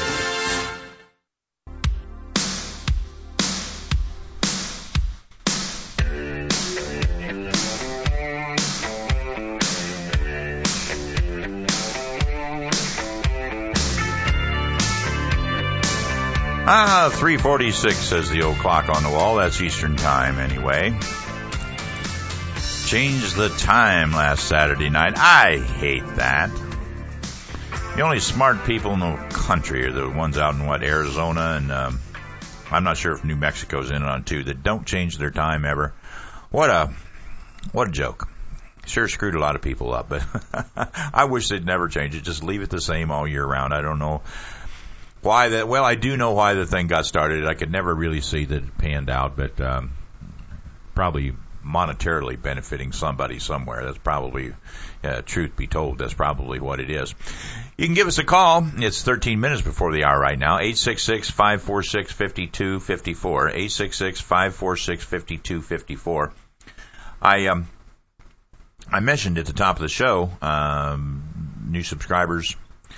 Ah, three forty-six says the old clock on the wall. That's Eastern Time anyway. Changed the time last Saturday night. I hate that. The only smart people in the country are the ones out in, what, Arizona, and um, I'm not sure if New Mexico's in on too, that don't change their time ever. What a, what a joke. Sure screwed a lot of people up, but I wish they'd never change it. Just leave it the same all year round. I don't know why that, well, I do know why the thing got started. I could never really see that it panned out, but um, probably monetarily benefiting somebody somewhere. That's probably, uh, truth be told, that's probably what it is. You can give us a call. It's thirteen minutes before the hour right now. eight six six, five four six, five two five four. eight six six, five four six, five two five four. I, um, I mentioned at the top of the show, um, new subscribers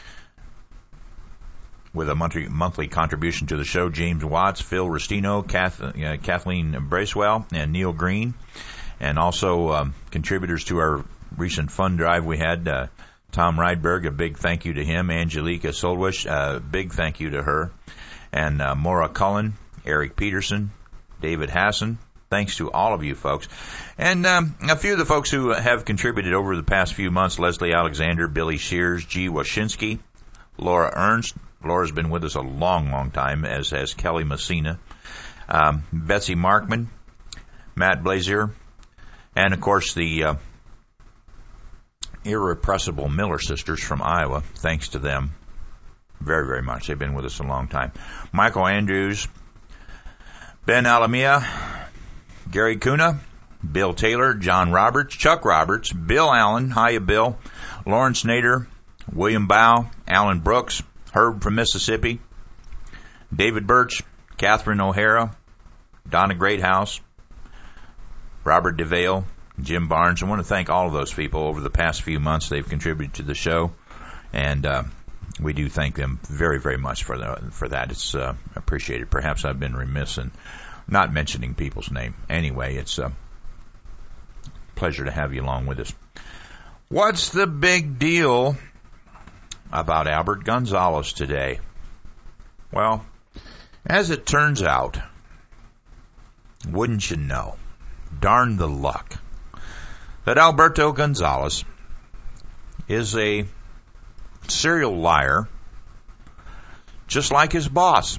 with a monthly, monthly contribution to the show: James Watts, Phil Restino, Kath, uh, Kathleen Bracewell, and Neil Green. And also um, contributors to our recent fund drive we had, uh, Tom Rydberg, a big thank you to him. Angelica Solwish, a uh, big thank you to her. And uh, Maura Cullen, Eric Peterson, David Hassan. Thanks to all of you folks. And um, a few of the folks who have contributed over the past few months: Leslie Alexander, Billy Shears, G. Washinsky, Laura Ernst. Laura's been with us a long, long time, as has Kelly Messina, um, Betsy Markman, Matt Blazier, and, of course, the uh, irrepressible Miller sisters from Iowa. Thanks to them very, very much. They've been with us a long time. Michael Andrews, Ben Alamia, Gary Kuna, Bill Taylor, John Roberts, Chuck Roberts, Bill Allen, hiya Bill, Lawrence Nader, William Bow, Alan Brooks, Herb from Mississippi, David Birch, Catherine O'Hara, Donna Greathouse, Robert DeVale, Jim Barnes. I want to thank all of those people over the past few months. They've contributed to the show, and uh, we do thank them very, very much for the, for that. It's uh, appreciated. Perhaps I've been remiss in not mentioning people's name. Anyway, it's a pleasure to have you along with us. What's the big deal about Albert Gonzales today? Well, as it turns out, wouldn't you know, darn the luck, that Alberto Gonzales is a serial liar, just like his boss,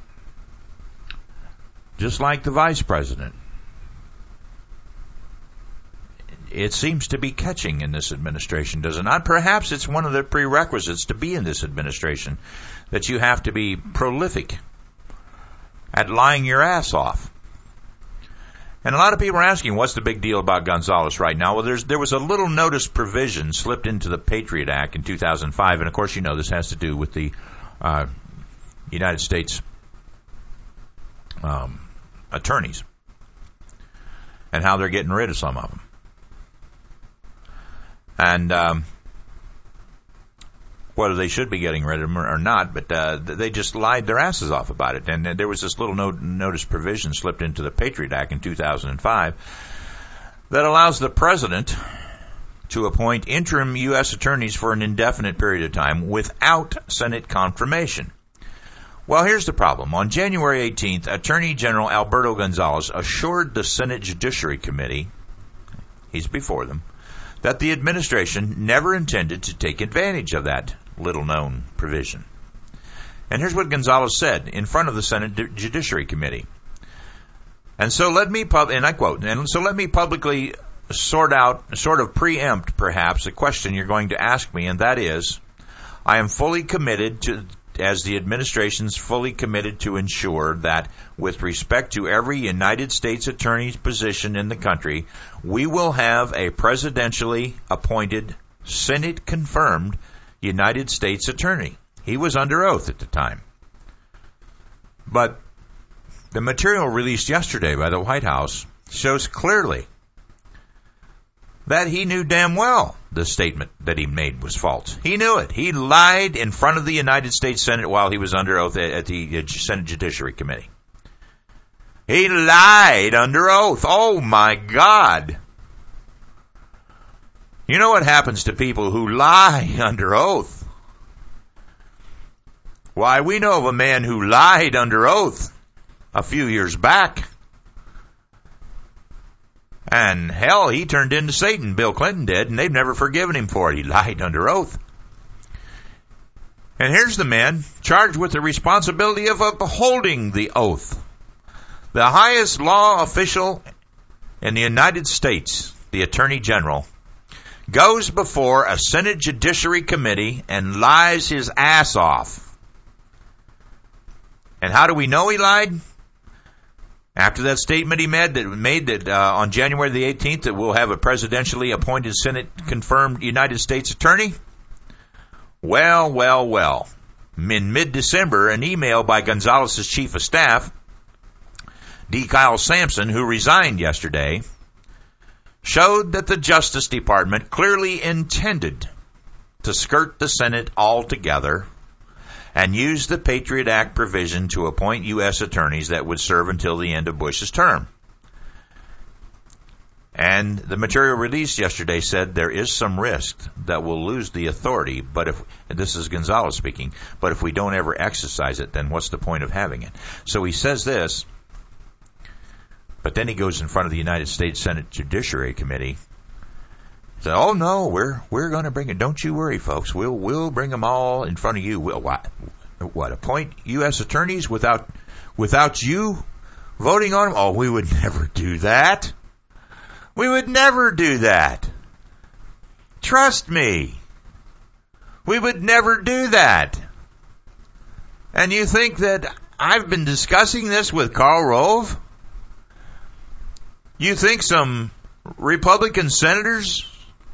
just like the vice president. It seems to be catching in this administration, does it not? Perhaps it's one of the prerequisites to be in this administration, that you have to be prolific at lying your ass off. And a lot of people are asking, what's the big deal about Gonzales right now? Well, there's, there was a little notice provision slipped into the Patriot Act in two thousand five, and of course you know this has to do with the uh, United States um, attorneys and how they're getting rid of some of them. And um, whether they should be getting rid of him or not, but uh, they just lied their asses off about it. And uh, there was this little no- notice provision slipped into the Patriot Act in two thousand five that allows the president to appoint interim U S attorneys for an indefinite period of time without Senate confirmation. Well, here's the problem. On January eighteenth, Attorney General Alberto Gonzales assured the Senate Judiciary Committee, he's before them, that the administration never intended to take advantage of that little-known provision. And here's what Gonzales said in front of the Senate Judiciary Committee. And so let me, pub- and I quote, and so let me publicly sort out, sort of preempt, perhaps, a question you're going to ask me, and that is, I am fully committed to, as the administration's fully committed to ensure that with respect to every United States attorney's position in the country, we will have a presidentially appointed, Senate-confirmed United States attorney. He was under oath at the time. But the material released yesterday by the White House shows clearly that he knew damn well the statement that he made was false. He knew it. He lied in front of the United States Senate while he was under oath at the Senate Judiciary Committee. He lied under oath. Oh, my God. You know what happens to people who lie under oath? Why, we know of a man who lied under oath a few years back. And hell, he turned into Satan. Bill Clinton did, and they've never forgiven him for it. He lied under oath. And here's the man charged with the responsibility of upholding the oath. The highest law official in the United States, the Attorney General, goes before a Senate Judiciary Committee and lies his ass off. And how do we know he lied? After that statement he made that made that uh, on January the eighteenth that we'll have a presidentially appointed Senate-confirmed United States attorney? Well, well, well. In mid-December, an email by Gonzales' chief of staff, D. Kyle Sampson, who resigned yesterday, showed that the Justice Department clearly intended to skirt the Senate altogether and use the Patriot Act provision to appoint U S attorneys that would serve until the end of Bush's term. And the material released yesterday said there is some risk that we'll lose the authority, but if, and this is Gonzales speaking, but if we don't ever exercise it, then what's the point of having it? So he says this, but then he goes in front of the United States Senate Judiciary Committee. Said, "Oh no, we're we're going to bring it. Don't you worry, folks. We'll we'll bring them all in front of you. We'll what what appoint U S attorneys without without you voting on them? Oh, we would never do that. We would never do that. Trust me. We would never do that. And you think that I've been discussing this with Karl Rove? You think some Republican senators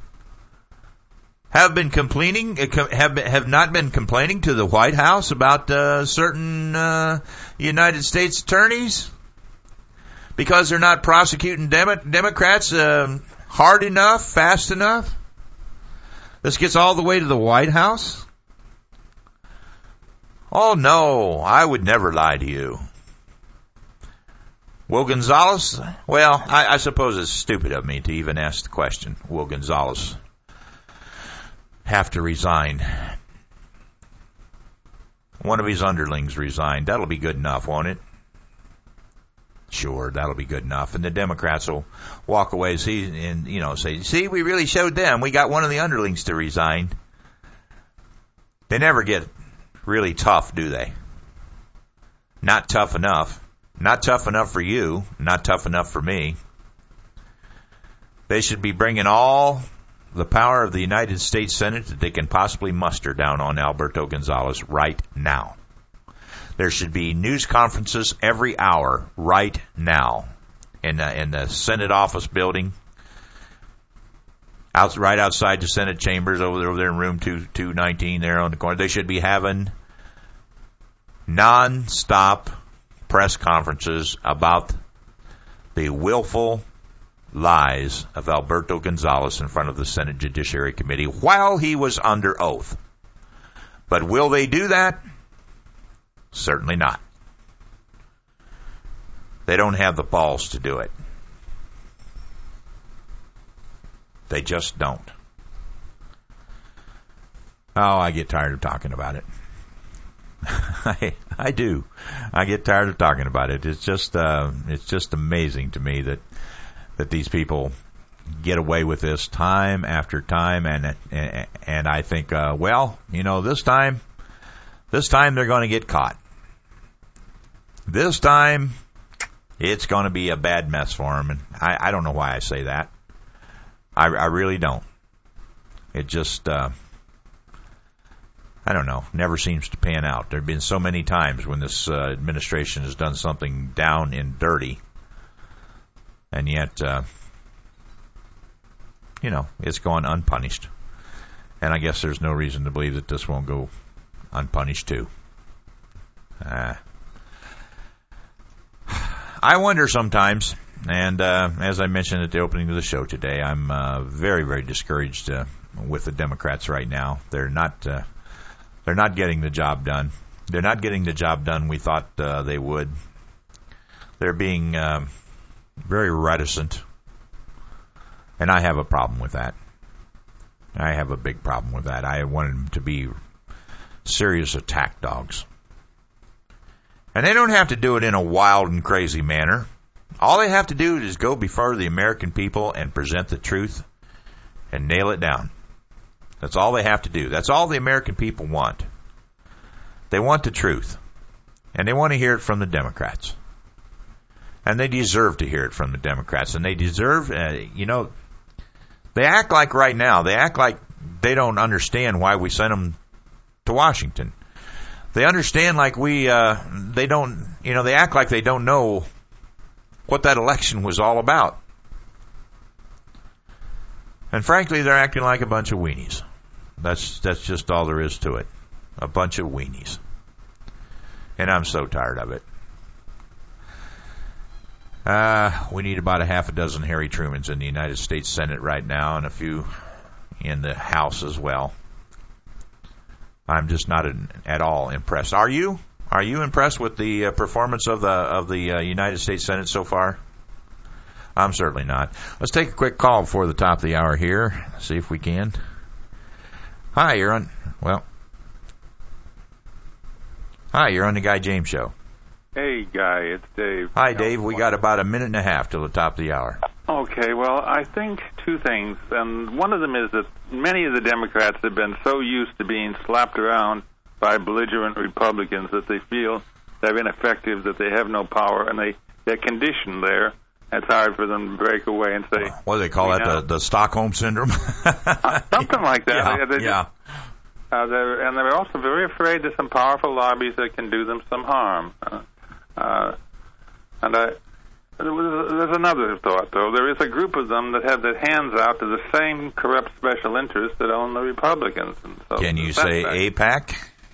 have been complaining, have been, have not been complaining to the White House about uh, certain uh, United States attorneys because they're not prosecuting Dem- Democrats uh, hard enough, fast enough? This gets all the way to the White House? Oh no, I would never lie to you. Will Gonzales? Well, I, I suppose it's stupid of me to even ask the question. Will Gonzales have to resign? One of his underlings resigned. That'll be good enough, won't it? Sure, that'll be good enough. And the Democrats will walk away see, and, you know, say, see, we really showed them. We got one of the underlings to resign. They never get really tough, do they? Not tough enough. Not tough enough for you. Not tough enough for me. They should be bringing all the power of the United States Senate that they can possibly muster down on Alberto Gonzales right now. There should be news conferences every hour right now in the, in the Senate office building, out, right outside the Senate chambers over there, over there in room two nineteen there on the corner. They should be having non-stop press conferences about the willful lies of Alberto Gonzales in front of the Senate Judiciary Committee while he was under oath. But will they do that? Certainly not. They don't have the balls to do it. They just don't. Oh, I get tired of talking about it. I I do. I get tired of talking about it. It's just uh, it's just amazing to me that that these people get away with this time after time, and and, and I think, uh, well, you know, this time, this time they're going to get caught. This time, it's going to be a bad mess for them, and I, I don't know why I say that. I, I really don't. It just, uh, I don't know, never seems to pan out. There have been so many times when this uh, administration has done something down and dirty, and yet, uh, you know, it's gone unpunished. And I guess there's no reason to believe that this won't go unpunished too. Uh, I wonder sometimes, and uh, as I mentioned at the opening of the show today, I'm uh, very, very discouraged uh, with the Democrats right now. They're not, uh, they're not getting the job done. They're not getting the job done we thought uh, they would. They're being uh, very reticent, and I have a problem with that. I have a big problem with that. I want them to be serious attack dogs. And they don't have to do it in a wild and crazy manner. All they have to do is go before the American people and present the truth and nail it down. That's all they have to do. That's all the American people want. They want the truth. And they want to hear it from the Democrats. And they deserve to hear it from the Democrats. And they deserve, uh, you know, they act like right now, they act like they don't understand why we sent them to Washington. They understand like we, uh, they don't, you know, they act like they don't know what that election was all about. And frankly, they're acting like a bunch of weenies. That's, that's just all there is to it. A bunch of weenies. And I'm so tired of it. Uh, we need about a half a dozen Harry Trumans in the United States Senate right now, and a few in the House as well. I'm just not an, at all impressed. Are you? Are you impressed with the uh, performance of the of the uh, United States Senate so far? I'm certainly not. Let's take a quick call before the top of the hour here. See if we can. Hi, you're on. Well, hi, you're on the Guy James Show. Hey, Guy, it's Dave. Hi, Dave. We got about a minute and a half till the top of the hour. Okay, well, I think two things, and one of them is that many of the Democrats have been so used to being slapped around by belligerent Republicans that they feel they're ineffective, that they have no power, and they, they're conditioned there. It's hard for them to break away and say... What do they call that, the, the Stockholm Syndrome? uh, something like that. Yeah, they, they yeah. Just, uh, they're, and they're also very afraid there's some powerful lobbies that can do them some harm. Uh, uh, and I... There's another thought, though. There is a group of them that have their hands out to the same corrupt special interests that own the Republicans. And so Can you say AIPAC?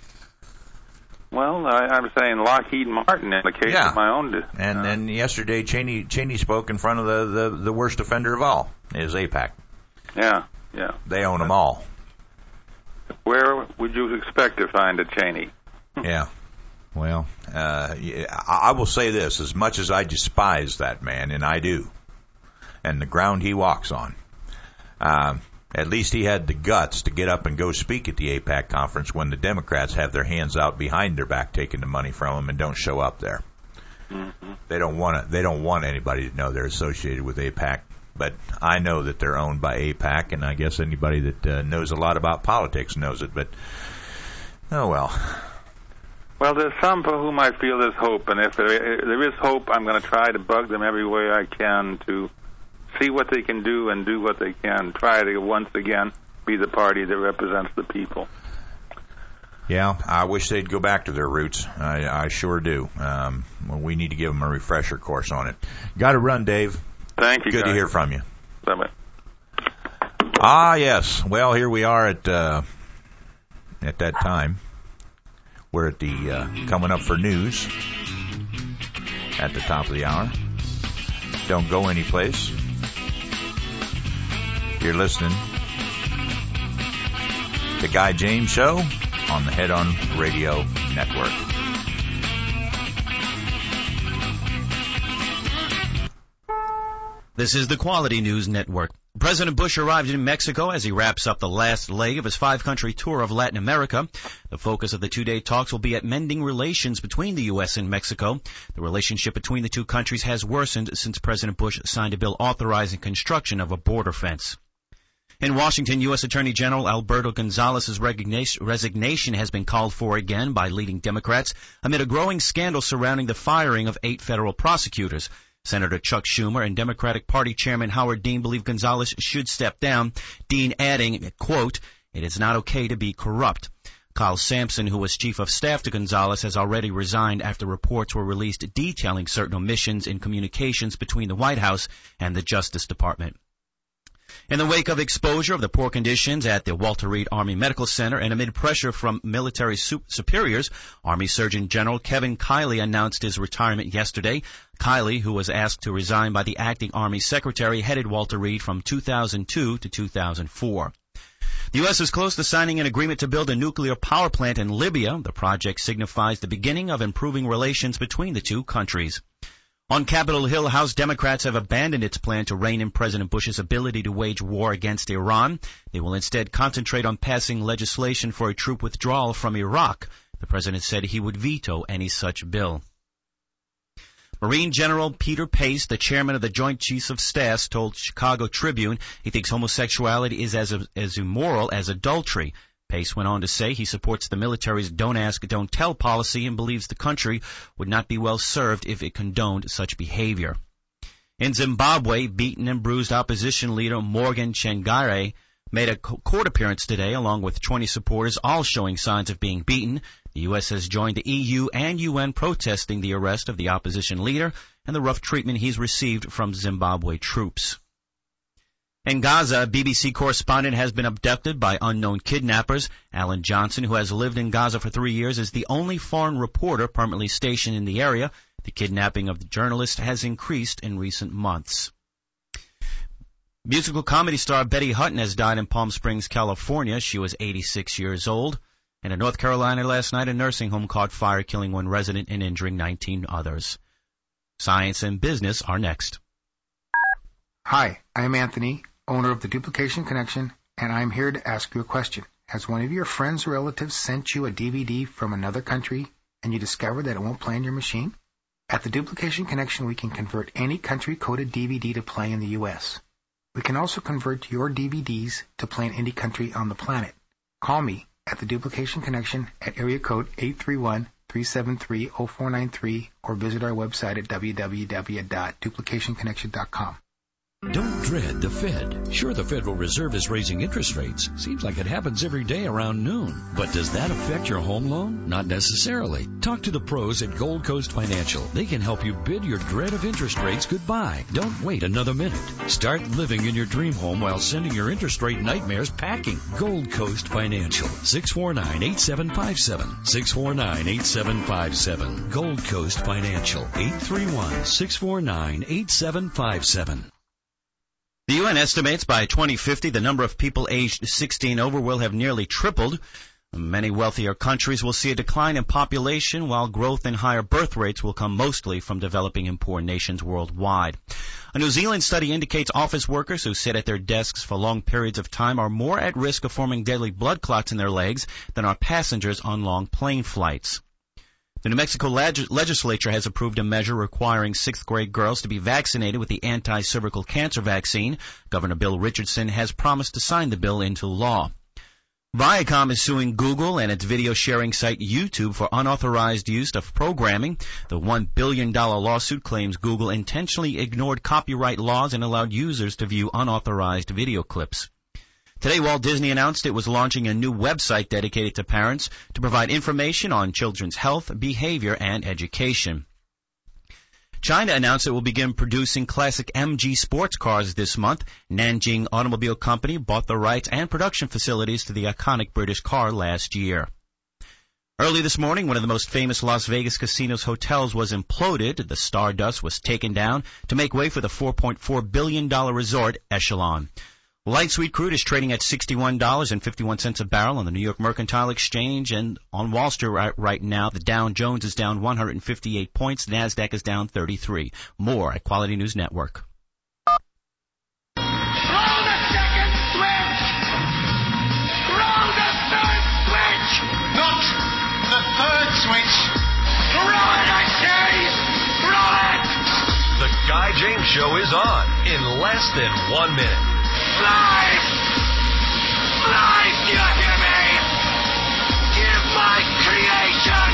Well, I, I'm saying Lockheed Martin in the case yeah. of my own. Uh, and then yesterday, Cheney Cheney spoke in front of the, the, the worst offender of all, is AIPAC. Yeah, yeah. They own them all. Where would you expect to find a Cheney? Yeah. Well, uh, I will say this, as much as I despise that man, and I do, and the ground he walks on, uh, at least he had the guts to get up and go speak at the AIPAC conference when the Democrats have their hands out behind their back taking the money from them and don't show up there. Mm-hmm. They don't want to, they don't want anybody to know they're associated with AIPAC, but I know that they're owned by AIPAC, and I guess anybody that uh, knows a lot about politics knows it, but, oh well. Well, there's some for whom I feel there's hope, and if there, if there is hope, I'm going to try to bug them every way I can to see what they can do and do what they can. Try to, once again, be the party that represents the people. Yeah, I wish they'd go back to their roots. I, I sure do. Um, well, we need to give them a refresher course on it. Got to run, Dave. Thank you, Good guys. to hear from you. Bye-bye. Ah, yes. Well, here we are at uh, at that time. We're at the uh, coming up for news at the top of the hour. Don't go anyplace. You're listening to Guy James Show on the Head On Radio Network. This is the Quality News Network. President Bush arrived in Mexico as he wraps up the last leg of his five-country tour of Latin America. The focus of the two-day talks will be at mending relations between the U S and Mexico. The relationship between the two countries has worsened since President Bush signed a bill authorizing construction of a border fence. In Washington, U S Attorney General Alberto Gonzalez's resignation has been called for again by leading Democrats amid a growing scandal surrounding the firing of eight federal prosecutors. Senator Chuck Schumer and Democratic Party Chairman Howard Dean believe Gonzalez should step down, Dean adding, quote, "It is not okay to be corrupt." Kyle Sampson, who was chief of staff to Gonzalez, has already resigned after reports were released detailing certain omissions in communications between the White House and the Justice Department. In the wake of exposure of the poor conditions at the Walter Reed Army Medical Center and amid pressure from military superiors, Army Surgeon General Kevin Kiley announced his retirement yesterday. Kiley, who was asked to resign by the acting Army Secretary, headed Walter Reed from two thousand two to two thousand four. The U S is close to signing an agreement to build a nuclear power plant in Libya. The project signifies the beginning of improving relations between the two countries. On Capitol Hill, House Democrats have abandoned its plan to rein in President Bush's ability to wage war against Iran. They will instead concentrate on passing legislation for a troop withdrawal from Iraq. The president said he would veto any such bill. Marine General Peter Pace, the chairman of the Joint Chiefs of Staff, told Chicago Tribune he thinks homosexuality is as, as immoral as adultery. Pace went on to say he supports the military's don't ask, don't tell policy and believes the country would not be well served if it condoned such behavior. In Zimbabwe, beaten and bruised opposition leader Morgan Tsvangirai made a court appearance today along with twenty supporters, all showing signs of being beaten. The U S has joined the E U and U N protesting the arrest of the opposition leader and the rough treatment he's received from Zimbabwe troops. In Gaza, a B B C correspondent has been abducted by unknown kidnappers. Alan Johnson, who has lived in Gaza for three years, is the only foreign reporter permanently stationed in the area. The kidnapping of the journalist has increased in recent months. Musical comedy star Betty Hutton has died in Palm Springs, California. She was eighty-six years old. And in North Carolina last night, a nursing home caught fire, killing one resident and injuring nineteen others. Science and business are next. Hi, I'm Anthony, owner of the Duplication Connection, and I'm here to ask you a question. Has one of your friends or relatives sent you a D V D from another country and you discovered that it won't play in your machine? At the Duplication Connection, we can convert any country-coded D V D to play in the U S. We can also convert your D V Ds to play in any country on the planet. Call me at the Duplication Connection at area code eight three one, three seven three, zero four nine three or visit our website at w w w dot duplication connection dot com. Don't dread the Fed. Sure, the Federal Reserve is raising interest rates. Seems like it happens every day around noon. But does that affect your home loan? Not necessarily. Talk to the pros at Gold Coast Financial. They can help you bid your dread of interest rates goodbye. Don't wait another minute. Start living in your dream home while sending your interest rate nightmares packing. Gold Coast Financial. six four nine, eight seven five seven. six four nine, eight seven five seven. Gold Coast Financial. eight three one, six four nine, eight seven five seven. The U N estimates by twenty fifty the number of people aged sixteen over will have nearly tripled. Many wealthier countries will see a decline in population, while growth in higher birth rates will come mostly from developing and poor nations worldwide. A New Zealand study indicates office workers who sit at their desks for long periods of time are more at risk of forming deadly blood clots in their legs than are passengers on long plane flights. The New Mexico leg- legislature has approved a measure requiring sixth grade girls to be vaccinated with the anti-cervical cancer vaccine. Governor Bill Richardson has promised to sign the bill into law. Viacom is suing Google and its video sharing site YouTube for unauthorized use of programming. The one billion dollars lawsuit claims Google intentionally ignored copyright laws and allowed users to view unauthorized video clips. Today, Walt Disney announced it was launching a new website dedicated to parents to provide information on children's health, behavior, and education. China announced it will begin producing classic M G sports cars this month. Nanjing Automobile Company bought the rights and production facilities to the iconic British car last year. Early this morning, one of the most famous Las Vegas casinos hotels was imploded. The Stardust was taken down to make way for the four point four billion dollars resort Echelon. Light sweet crude is trading at sixty-one dollars and fifty-one cents a barrel on the New York Mercantile Exchange, and on Wall Street right, right now, the Dow Jones is down one hundred fifty-eight points, the NASDAQ is down thirty-three. More at Quality News Network. Roll the second switch! Roll the third switch! Not the third switch! Roll it, I say! Roll it! The Guy James Show is on in less than one minute. Life! Life, do you hear me? Give my creation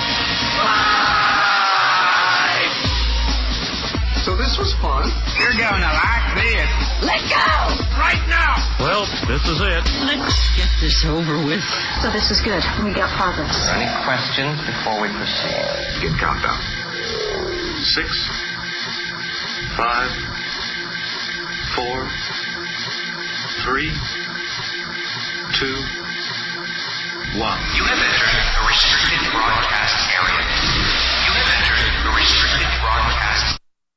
life! So this was fun. You're going to like this. Let go! Right now! Well, this is it. Let's get this over with. So this is good. We got progress. Any questions before we proceed? Good countdown. Six, five, four, three, two, one. You have entered a restricted broadcast area. You have entered a restricted broadcast.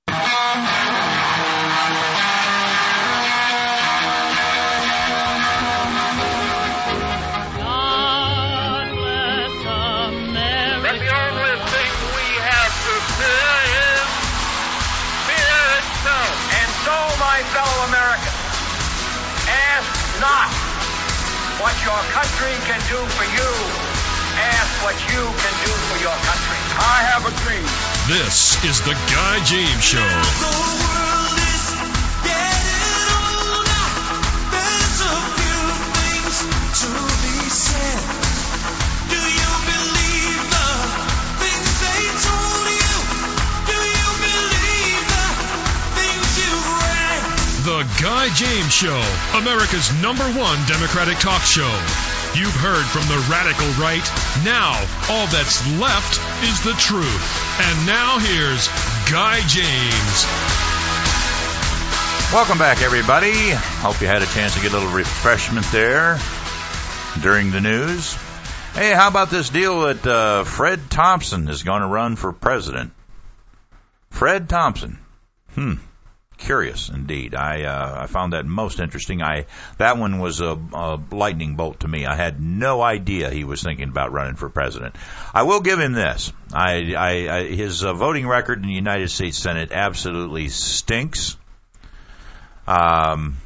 God bless America. But the only thing we have to fear is fear itself. And so, my fellow Americans, ask not what your country can do for you. Ask what you can do for your country. I have a dream. This is the Guy James Show. The world is getting older. There's a few things to be said. Do you believe the things they told you? Do you believe the things you've read? The Guy James Show, America's number one Democratic talk show. You've heard from the radical right. Now, all that's left is the truth. And now here's Guy James. Welcome back, everybody. Hope you had a chance to get a little refreshment there during the news. Hey, how about this deal that uh, Fred Thompson is going to run for president? Fred Thompson. Hmm. Curious indeed. I uh, I found that most interesting. I that one was a, a lightning bolt to me. I had no idea he was thinking about running for president. I will give him this. I, I, I his uh, voting record in the United States Senate absolutely stinks. Um,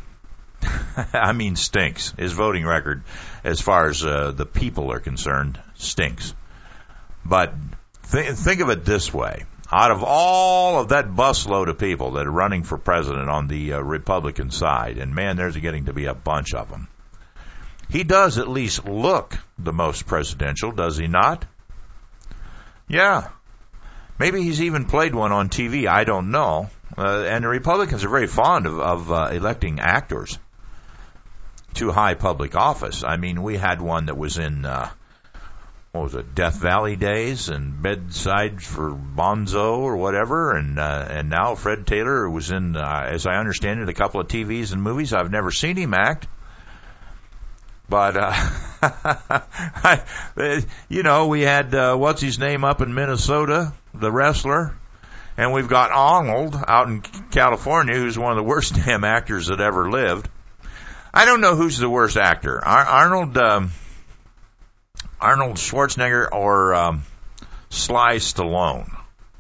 I mean stinks. His voting record, as far as uh, the people are concerned, stinks. But th- think of it this way. Out of all of that busload of people that are running for president on the uh, Republican side, and man, there's getting to be a bunch of them, he does at least look the most presidential, does he not? Yeah. Maybe he's even played one on T V, I don't know. Uh, and the Republicans are very fond of, of uh, electing actors to high public office. I mean, we had one that was in... Uh, what was it, Death Valley days and Bedside for Bonzo or whatever, and uh, and now Fred Taylor was in, uh, as I understand it, a couple of T Vs and movies. I've never seen him act, but uh, I, you know, we had uh, what's his name up in Minnesota, the wrestler, and we've got Arnold out in California, who's one of the worst damn actors that ever lived. I don't know who's the worst actor, Ar- Arnold. Um, Arnold Schwarzenegger or um, Sly Stallone.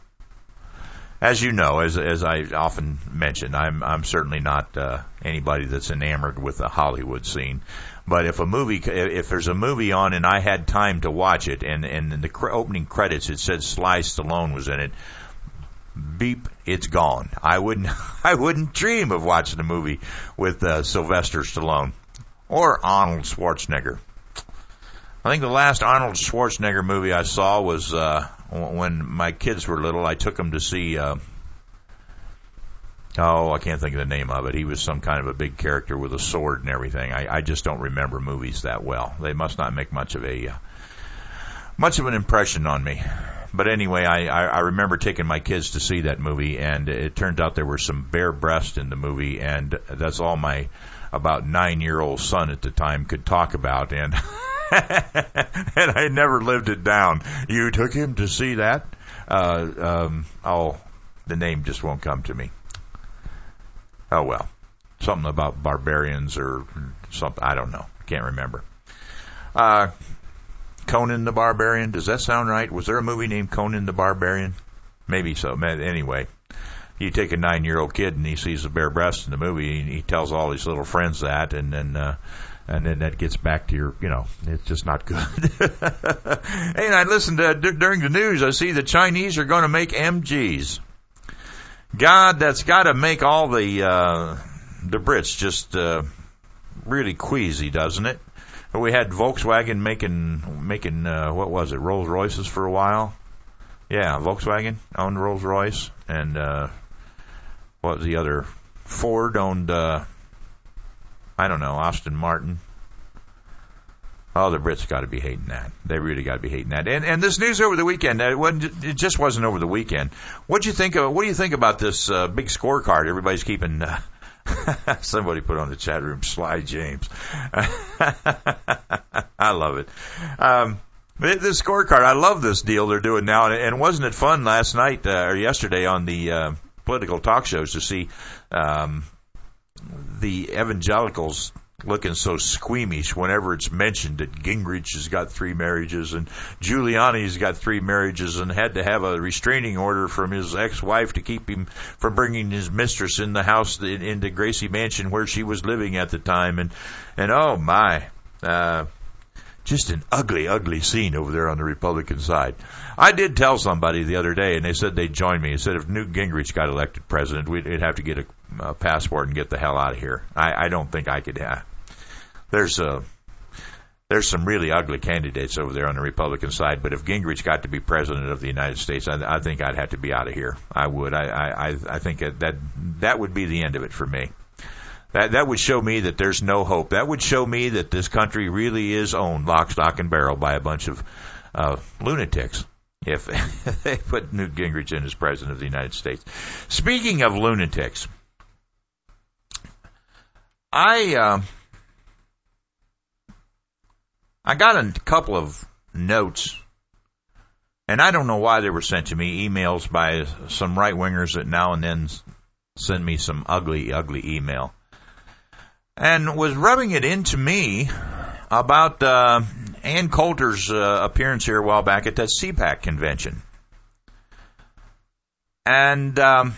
As you know, as as I often mention, I'm I'm certainly not uh, anybody that's enamored with the Hollywood scene. But if a movie, if there's a movie on and I had time to watch it, and and in the cr- opening credits it said Sly Stallone was in it, beep, it's gone. I wouldn't I wouldn't dream of watching a movie with uh, Sylvester Stallone or Arnold Schwarzenegger. I think the last Arnold Schwarzenegger movie I saw was uh, when my kids were little. I took them to see, uh, oh, I can't think of the name of it. He was some kind of a big character with a sword and everything. I, I just don't remember movies that well. They must not make much of a uh, much of an impression on me. But anyway, I, I, I remember taking my kids to see that movie, and it turned out there were some bare breasts in the movie, and that's all my about nine-year-old son at the time could talk about, and... and I never lived it down. You took him to see that? Uh, um, oh, the name just won't come to me. Oh, well. something about barbarians or something. I don't know. Can't remember. Uh, Conan the Barbarian. Does that sound right? Was there a movie named Conan the Barbarian? Maybe so. Anyway, you take a nine-year-old kid and he sees a bare breast in the movie, and he tells all his little friends that, and then uh, and then that gets back to your, you know, it's just not good. Hey, and I listened to d- during the news. I see the Chinese are going to make M Gs. God, that's got to make all the uh, the Brits just uh, really queasy, doesn't it? We had Volkswagen making making uh, what was it, Rolls Royces for a while. Yeah, Volkswagen owned Rolls Royce, and uh, what was the other? Ford owned, uh, I don't know, Aston Martin. Oh, the Brits got to be hating that. They really got to be hating that. And and this news over the weekend, it, wasn't, it just wasn't over the weekend. What'd you think of? What do you think about this uh, big scorecard everybody's keeping? Uh, somebody put on the chat room, Sly James. I love it. Um, This scorecard, I love this deal they're doing now, and, and wasn't it fun last night uh, or yesterday on the uh, political talk shows to see um, the evangelicals looking so squeamish whenever it's mentioned that Gingrich has got three marriages and Giuliani's got three marriages and had to have a restraining order from his ex-wife to keep him from bringing his mistress in the house in, into Gracie Mansion where she was living at the time, and and oh my. Uh, Just an ugly, ugly scene over there on the Republican side. I did tell somebody the other day, and they said they'd join me. They said if Newt Gingrich got elected president, we'd have to get a, a passport and get the hell out of here. I, I don't think I could. Uh, there's a, there's some really ugly candidates over there on the Republican side, but if Gingrich got to be president of the United States, I, I think I'd have to be out of here. I would. I, I, I think that that would be the end of it for me. That that would show me that there's no hope. That would show me that this country really is owned lock, stock, and barrel by a bunch of uh, lunatics if they put Newt Gingrich in as president of the United States. Speaking of lunatics, I uh, I got a couple of notes, and I don't know why they were sent to me, emails by some right-wingers that now and then send me some ugly, ugly email. And was rubbing it into me about uh, Ann Coulter's uh, appearance here a while back at that C PAC convention. And um,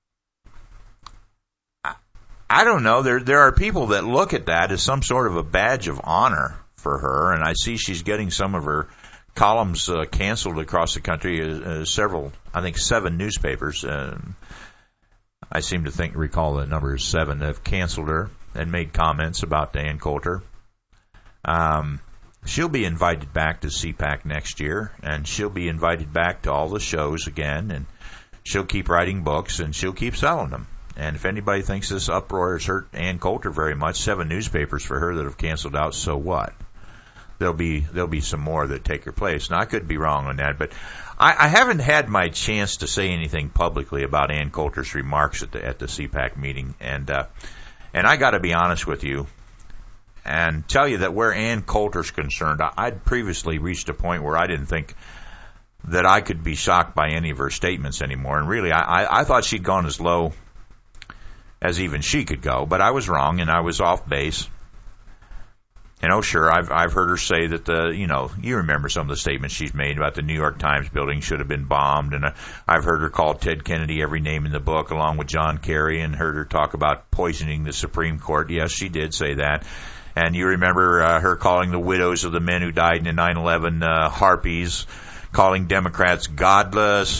I, I don't know, there there are people that look at that as some sort of a badge of honor for her, and I see she's getting some of her columns uh, canceled across the country. Uh, uh, several, I think seven newspapers, uh, I seem to think recall the number is seven, have canceled her and made comments about Ann Coulter. Um, she'll be invited back to C PAC next year, and she'll be invited back to all the shows again, and she'll keep writing books, and she'll keep selling them. And if anybody thinks this uproar has hurt Ann Coulter very much, seven newspapers for her that have canceled out, so what? There'll be there'll be some more that take her place. Now, I could be wrong on that, but I, I haven't had my chance to say anything publicly about Ann Coulter's remarks at the at the C PAC meeting, and uh, and I got to be honest with you and tell you that where Ann Coulter's concerned, I, I'd previously reached a point where I didn't think that I could be shocked by any of her statements anymore, and really, I, I, I thought she'd gone as low as even she could go, but I was wrong, and I was off base. And oh, sure, I've I've heard her say that the you know you remember some of the statements she's made about the New York Times building should have been bombed, and I've heard her call Ted Kennedy every name in the book, along with John Kerry, and heard her talk about poisoning the Supreme Court. Yes, she did say that. And you remember uh, her calling the widows of the men who died in the nine eleven uh, harpies, calling Democrats godless.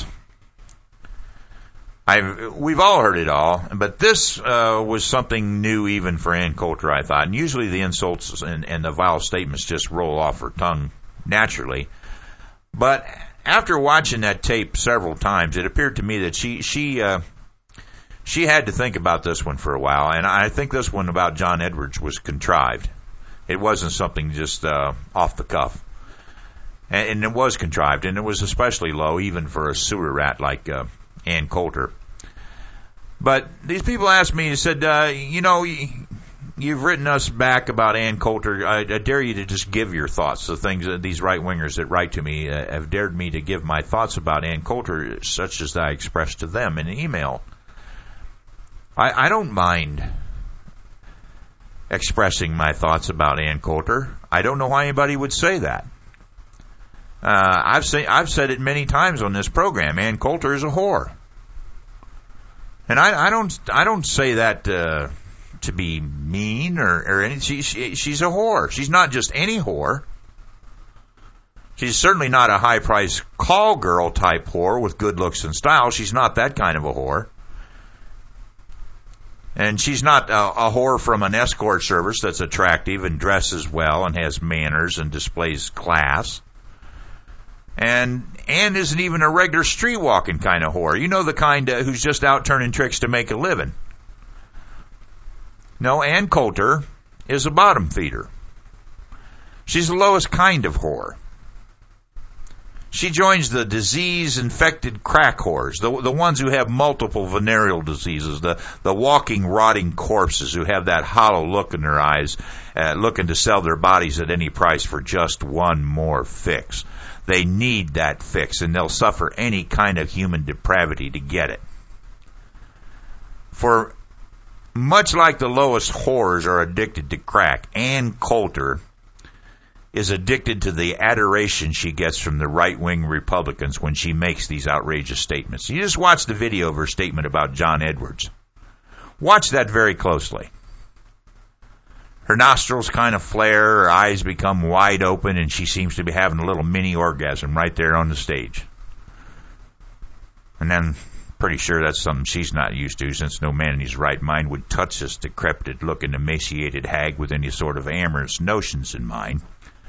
I've, we've all heard it all, but this uh, was something new even for Ann Coulter, I thought. And usually the insults and, and the vile statements just roll off her tongue naturally. But after watching that tape several times, it appeared to me that she she uh, she had to think about this one for a while. And I think this one about John Edwards was contrived. It wasn't something just uh, off the cuff. And, and it was contrived, and it was especially low even for a sewer rat like uh, Ann Coulter. But these people asked me, and said, uh, you know, you've written us back about Ann Coulter. I, I dare you to just give your thoughts. The things that these right-wingers that write to me uh, have dared me to give my thoughts about Ann Coulter, such as I expressed to them in an email. I, I don't mind expressing my thoughts about Ann Coulter. I don't know why anybody would say that. Uh, I've say, I've said it many times on this program. Ann Coulter is a whore, and I, I don't I don't say that uh, to be mean or, or any. She, she, she's a whore. She's not just any whore. She's certainly not a high-priced call girl type whore with good looks and style. She's not that kind of a whore. And she's not a, a whore from an escort service that's attractive and dresses well and has manners and displays class. And Ann isn't even a regular street-walking kind of whore. You know, the kind uh, who's just out turning tricks to make a living. No, Ann Coulter is a bottom feeder. She's the lowest kind of whore. She joins the disease-infected crack whores, the, the ones who have multiple venereal diseases, the, the walking, rotting corpses who have that hollow look in their eyes, uh, looking to sell their bodies at any price for just one more fix. They need that fix, and they'll suffer any kind of human depravity to get it. For much like the lowest whores are addicted to crack, Ann Coulter is addicted to the adoration she gets from the right-wing Republicans when she makes these outrageous statements. You just watch the video of her statement about John Edwards. Watch that very closely. Her nostrils kind of flare, her eyes become wide open, and she seems to be having a little mini orgasm right there on the stage. And then, pretty sure that's something she's not used to, since no man in his right mind would touch this decrepit-looking, emaciated hag with any sort of amorous notions in mind.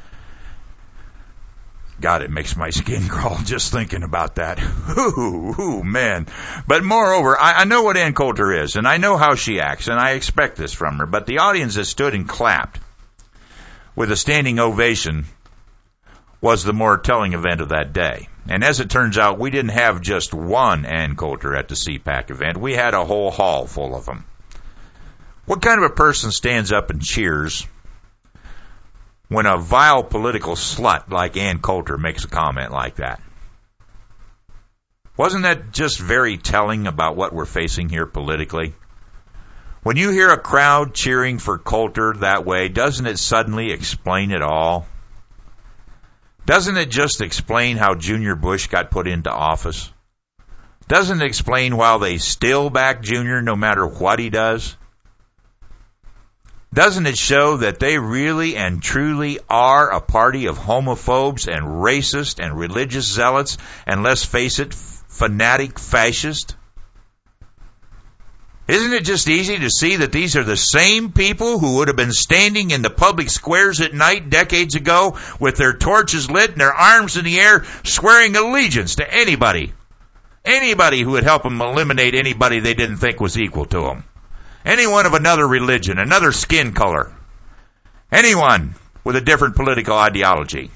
God, it makes my skin crawl just thinking about that. Ooh, ooh, man. But moreover, I, I know what Ann Coulter is, and I know how she acts, and I expect this from her. But the audience that stood and clapped with a standing ovation was the more telling event of that day. And as it turns out, we didn't have just one Ann Coulter at the C PAC event. We had a whole hall full of them. What kind of a person stands up and cheers when a vile political slut like Ann Coulter makes a comment like that? Wasn't that just very telling about what we're facing here politically? When you hear a crowd cheering for Coulter that way, doesn't it suddenly explain it all? Doesn't it just explain how Junior Bush got put into office? Doesn't it explain why they still back Junior no matter what he does? Doesn't it show that they really and truly are a party of homophobes and racist and religious zealots and, let's face it, fanatic fascists? Isn't it just easy to see that these are the same people who would have been standing in the public squares at night decades ago with their torches lit and their arms in the air swearing allegiance to anybody, anybody who would help them eliminate anybody they didn't think was equal to them? Anyone of another religion, another skin color, anyone with a different political ideology.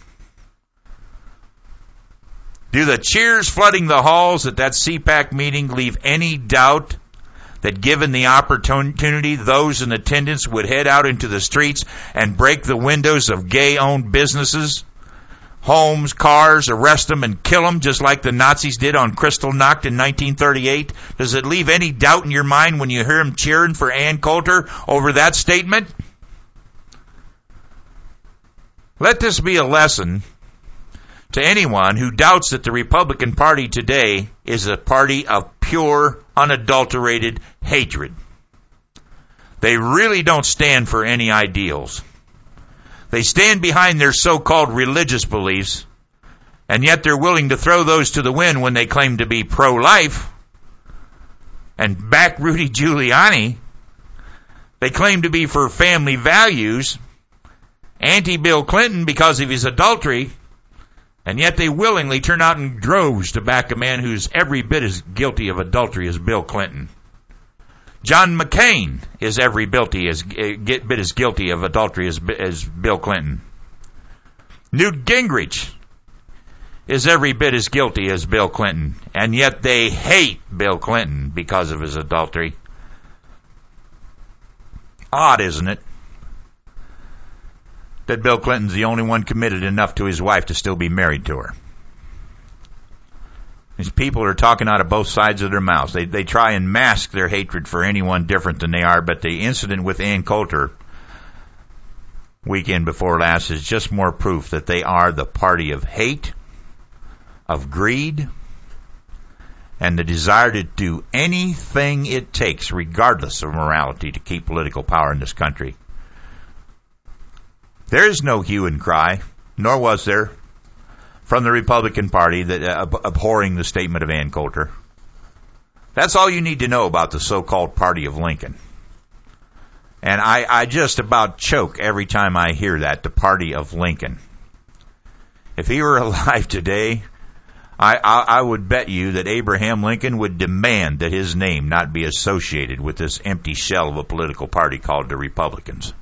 Do the cheers flooding the halls at that C PAC meeting leave any doubt that given the opportunity, those in attendance would head out into the streets and break the windows of gay-owned businesses, homes, cars, arrest them and kill them just like the Nazis did on Kristallnacht in nineteen thirty-eight? Does it leave any doubt in your mind when you hear them cheering for Ann Coulter over that statement? Let this be a lesson to anyone who doubts that the Republican Party today is a party of pure, unadulterated hatred. They really don't stand for any ideals. They stand behind their so-called religious beliefs, and yet they're willing to throw those to the wind when they claim to be pro-life and back Rudy Giuliani. They claim to be for family values, anti-Bill Clinton because of his adultery, and yet they willingly turn out in droves to back a man who's every bit as guilty of adultery as Bill Clinton. John McCain is every guilty as, uh, bit as guilty of adultery as, as Bill Clinton. Newt Gingrich is every bit as guilty as Bill Clinton, and yet they hate Bill Clinton because of his adultery. Odd, isn't it, that Bill Clinton's the only one committed enough to his wife to still be married to her? These people are talking out of both sides of their mouths. They they try and mask their hatred for anyone different than they are, but the incident with Ann Coulter weekend before last is just more proof that they are the party of hate, of greed, and the desire to do anything it takes, regardless of morality, to keep political power in this country. There is no hue and cry, nor was there, from the Republican Party that uh, abhorring the statement of Ann Coulter. That's all you need to know about the so-called Party of Lincoln. And I, I just about choke every time I hear that, the Party of Lincoln. If he were alive today, I, I, I would bet you that Abraham Lincoln would demand that his name not be associated with this empty shell of a political party called the Republicans.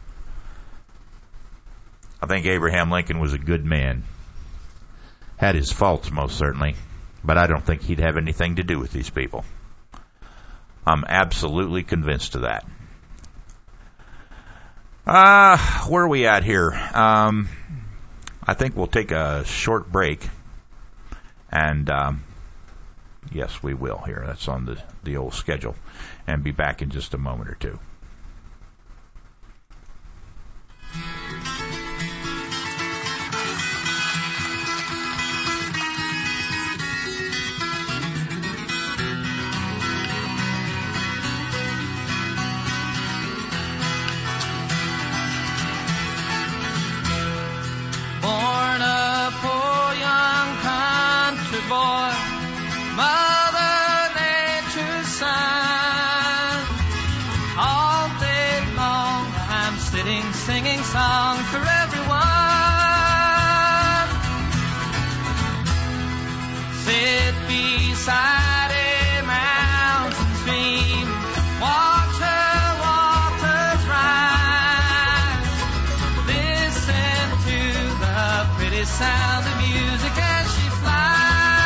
I think Abraham Lincoln was a good man. Had his faults, most certainly, but I don't think he'd have anything to do with these people. I'm absolutely convinced of that. Uh, where are we at here? Um, I think we'll take a short break. And, um, yes, we will here. That's on the, the old schedule. And be back in just a moment or two. Singing song for everyone. Sit beside a mountain stream, watch her waters rise. Listen to the pretty sound of music as she flies.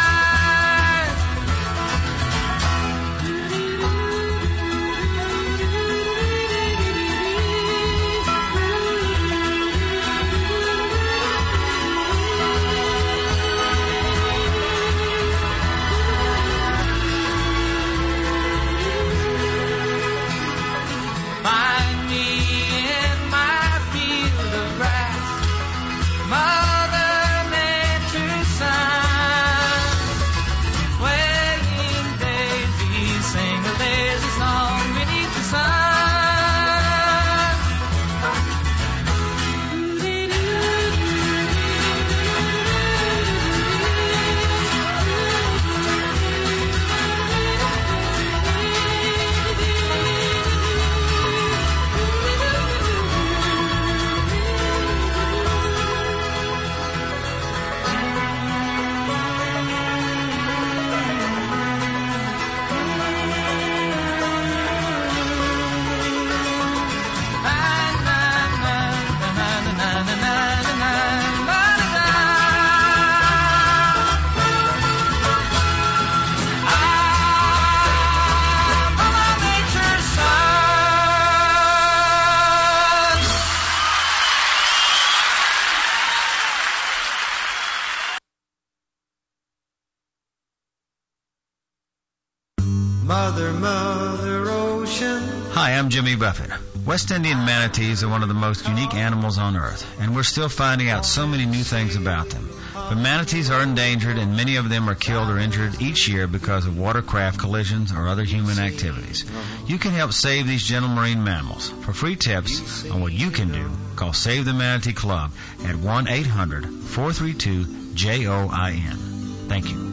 Mother, Mother Ocean. Hi, I'm Jimmy Buffett. West Indian manatees are one of the most unique animals on Earth, and we're still finding out so many new things about them. But manatees are endangered, and many of them are killed or injured each year because of watercraft collisions or other human activities. You can help save these gentle marine mammals. For free tips on what you can do, call Save the Manatee Club at one eight hundred four three two J O I N. Thank you.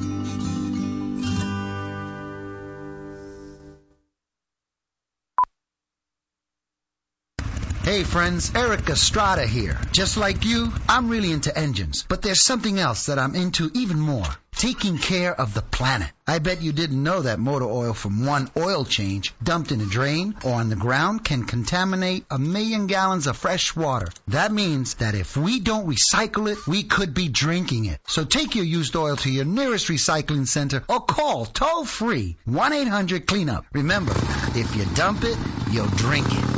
Hey friends, Eric Estrada here. Just like you, I'm really into engines, but there's something else that I'm into even more. Taking care of the planet. I bet you didn't know that motor oil from one oil change dumped in a drain or on the ground can contaminate a million gallons of fresh water. That means that if we don't recycle it, we could be drinking it. So take your used oil to your nearest recycling center or call toll free one eight hundred clean up. Remember, if you dump it, you'll drink it.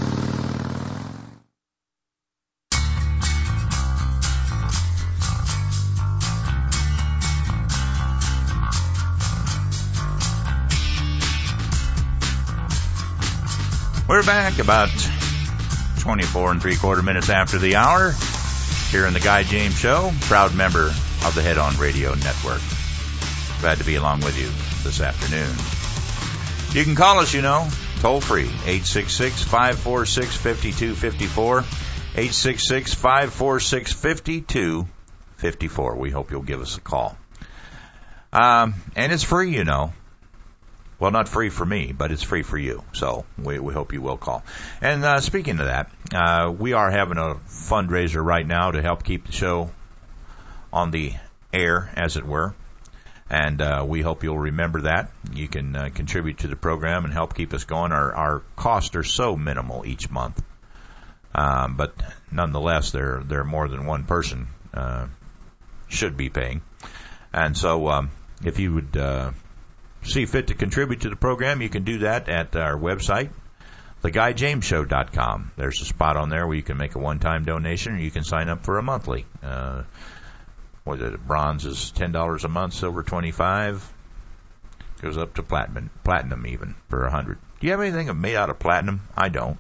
We're back about twenty-four and three quarter minutes after the hour. Here in the Guy James Show, proud member of the Head On Radio Network. Glad to be along with you this afternoon. You can call us, you know, toll free, eight six six, five four six, five two five four, eight six six, five four six, five two five four. We hope you'll give us a call. Um, and it's free, you know. Well, not free for me, but it's free for you. So we, we hope you will call. And uh, speaking of that, uh, we are having a fundraiser right now to help keep the show on the air, as it were. And uh, we hope you'll remember that. You can uh, contribute to the program and help keep us going. Our, our costs are so minimal each month. Um, but nonetheless, they're, they're more than one person uh, should be paying. And so um, if you would... Uh, see fit to contribute to the program, you can do that at our website, the guy james show dot com. There's a spot on there where you can make a one-time donation, or you can sign up for a monthly. Uh, what is it? Bronze is ten dollars a month, silver twenty-five dollars. Goes up to platinum, platinum even, for one hundred dollars. Do you have anything made out of platinum? I don't.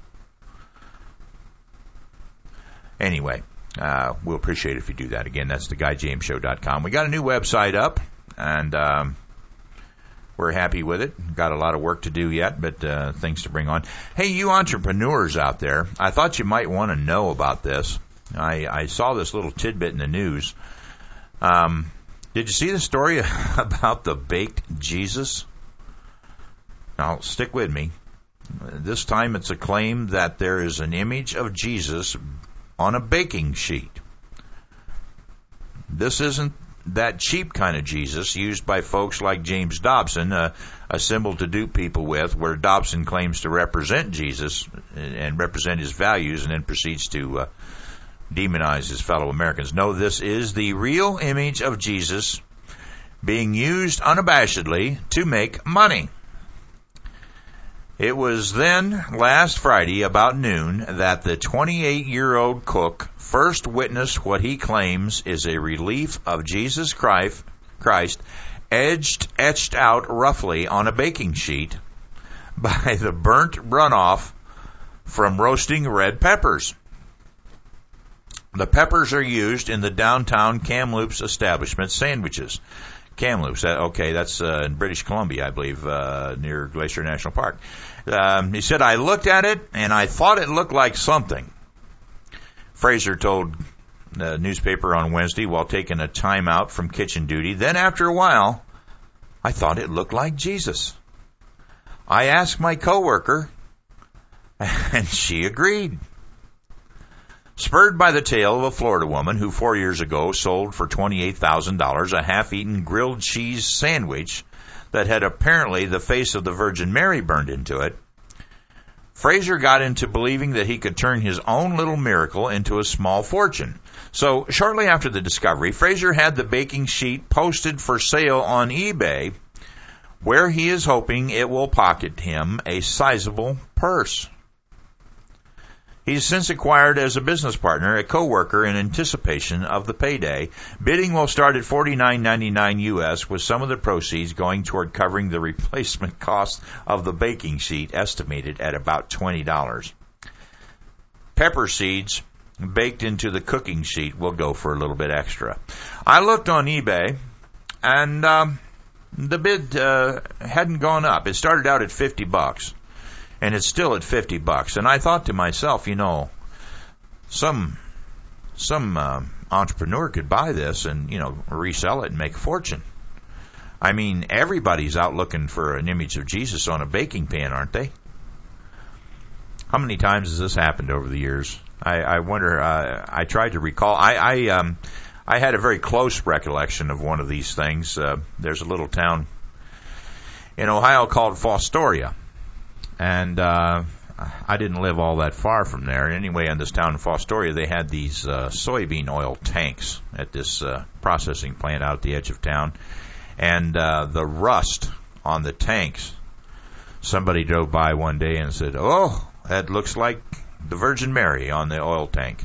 Anyway, uh, we'll appreciate it if you do that. Again, that's the guy james show dot com. We got a new website up, and... Um, We're happy with it. Got a lot of work to do yet, but uh, things to bring on. Hey, you entrepreneurs out there, I thought you might want to know about this. I, I saw this little tidbit in the news. Um, did you see the story about the baked Jesus? Now, stick with me. This time it's a claim that there is an image of Jesus on a baking sheet. This isn't that cheap kind of Jesus used by folks like James Dobson, uh, a symbol to dupe people with, where Dobson claims to represent Jesus and represent his values and then proceeds to uh, demonize his fellow Americans. No, this is the real image of Jesus being used unabashedly to make money. It was then, last Friday, about noon, that the twenty-eight-year-old cook first witnessed what he claims is a relief of Jesus Christ, Christ edged, etched out roughly on a baking sheet by the burnt runoff from roasting red peppers. The peppers are used in the downtown Kamloops establishment sandwiches. Kamloops, that, okay, that's uh, in British Columbia, I believe, uh, near Glacier National Park. Um, he said, I looked at it, and I thought it looked like something. Fraser told the newspaper on Wednesday while taking a time out from kitchen duty. Then after a while, I thought it looked like Jesus. I asked my coworker, and she agreed. Spurred by the tale of a Florida woman who four years ago sold for twenty-eight thousand dollars a half-eaten grilled cheese sandwich that had apparently the face of the Virgin Mary burned into it, Fraser got into believing that he could turn his own little miracle into a small fortune. So shortly after the discovery, Fraser had the baking sheet posted for sale on eBay, where he is hoping it will pocket him a sizable purse. He's since acquired as a business partner a coworker in anticipation of the payday. Bidding will start at forty-nine ninety-nine U S, with some of the proceeds going toward covering the replacement cost of the baking sheet, estimated at about twenty dollars. Pepper seeds baked into the cooking sheet will go for a little bit extra. I looked on eBay, and um, the bid uh, hadn't gone up. It started out at fifty bucks. And it's still at fifty bucks. And I thought to myself, you know, some some uh, entrepreneur could buy this and, you know, resell it and make a fortune. I mean, everybody's out looking for an image of Jesus on a baking pan, aren't they? How many times has this happened over the years? I, I wonder. Uh, I tried to recall. I I, um, I had a very close recollection of one of these things. Uh, there's a little town in Ohio called Fostoria. And uh, I didn't live all that far from there. Anyway, in this town in Fostoria, they had these uh, soybean oil tanks at this uh, processing plant out at the edge of town. And uh, the rust on the tanks, somebody drove by one day and said, oh, that looks like the Virgin Mary on the oil tank.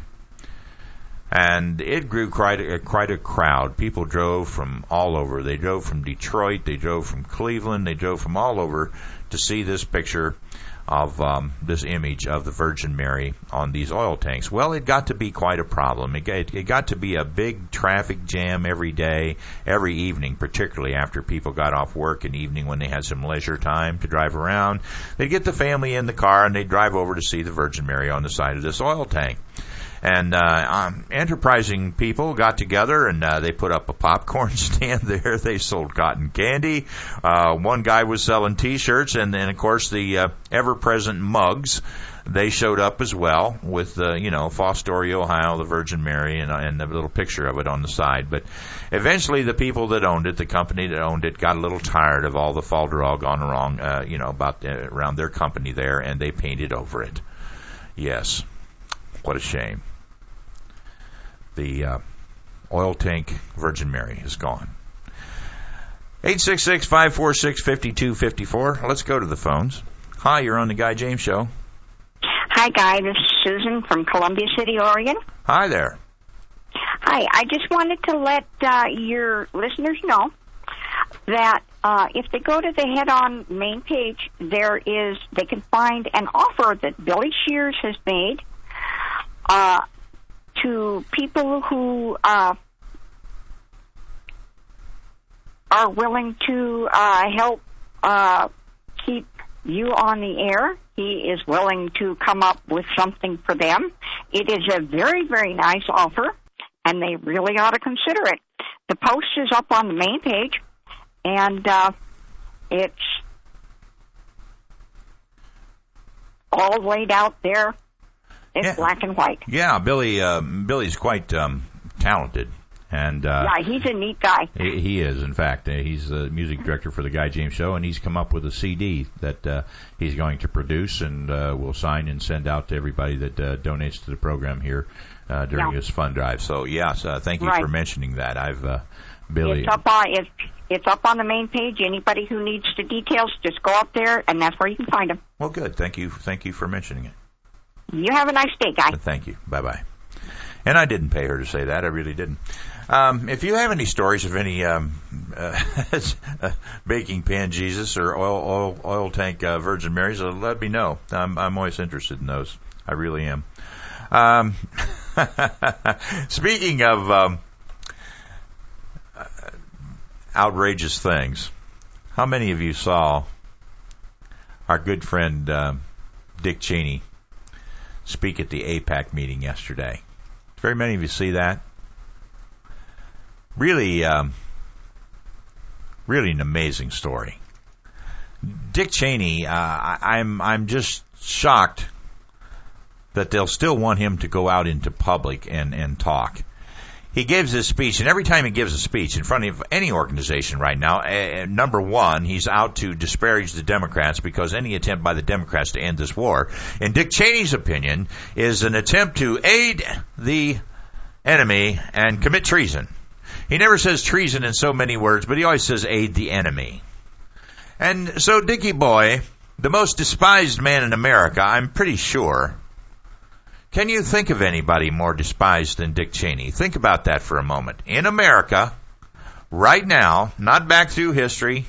And it grew quite a, quite a crowd. People drove from all over. They drove from Detroit. They drove from Cleveland. They drove from all over to see this picture of um, this image of the Virgin Mary on these oil tanks. Well, it got to be quite a problem. It, it, it got to be a big traffic jam every day, every evening, particularly after people got off work in the evening when they had some leisure time to drive around. They'd get the family in the car and they'd drive over to see the Virgin Mary on the side of this oil tank. And uh, um, enterprising people got together and uh, they put up a popcorn stand there. They sold cotton candy. Uh, one guy was selling T-shirts, and then of course the uh, ever-present mugs. They showed up as well with uh, you know Fostoria, Ohio, the Virgin Mary, and, and a little picture of it on the side. But eventually, the people that owned it, the company that owned it, got a little tired of all the falderall gone wrong, uh, you know, about uh, around their company there, and they painted over it. Yes, what a shame. The uh, oil tank Virgin Mary is gone. eight six six, five four six, five two five four. Let's go to the phones. Hi, you're on the Guy James Show. Hi, Guy. This is Susan from Columbia City, Oregon. Hi there. Hi. I just wanted to let uh, your listeners know that uh, if they go to the Head-On main page, there is they can find an offer that Billy Shears has made uh to people who uh, are willing to uh, help uh, keep you on the air. He is willing to come up with something for them. It is a very, very nice offer, and they really ought to consider it. The post is up on the main page, and uh, it's all laid out there. It's yeah. black and white. Yeah, Billy. Uh, Billy's quite um, talented, and uh, yeah, he's a neat guy. He, he is, in fact. Uh, he's the music director for the Guy James Show, and he's come up with a C D that uh, he's going to produce and uh, will sign and send out to everybody that uh, donates to the program here uh, during yeah. his fund drive. So, yes, uh, thank you right. for mentioning that. I've uh, Billy. It's up on it's, it's up on the main page. Anybody who needs the details, just go up there, and that's where you can find them. Well, good. Thank you. Thank you for mentioning it. You have a nice day, Guy. Thank you. Bye-bye. And I didn't pay her to say that. I really didn't. Um, if you have any stories of any um, uh, baking pan Jesus or oil oil, oil tank uh, Virgin Marys, uh, let me know. I'm, I'm always interested in those. I really am. Um, speaking of um, outrageous things, how many of you saw our good friend uh, Dick Cheney speak at the AIPAC meeting yesterday? Very many of you see that. Really, um, really an amazing story. Dick Cheney, uh, I, I'm I'm just shocked that they'll still want him to go out into public and, and talk. He gives his speech, and every time he gives a speech in front of any organization right now, uh, number one, he's out to disparage the Democrats because any attempt by the Democrats to end this war, in Dick Cheney's opinion, is an attempt to aid the enemy and commit treason. He never says treason in so many words, but he always says aid the enemy. And so Dickie boy, the most despised man in America, I'm pretty sure. Can you think of anybody more despised than Dick Cheney? Think about that for a moment. In America, right now, not back through history,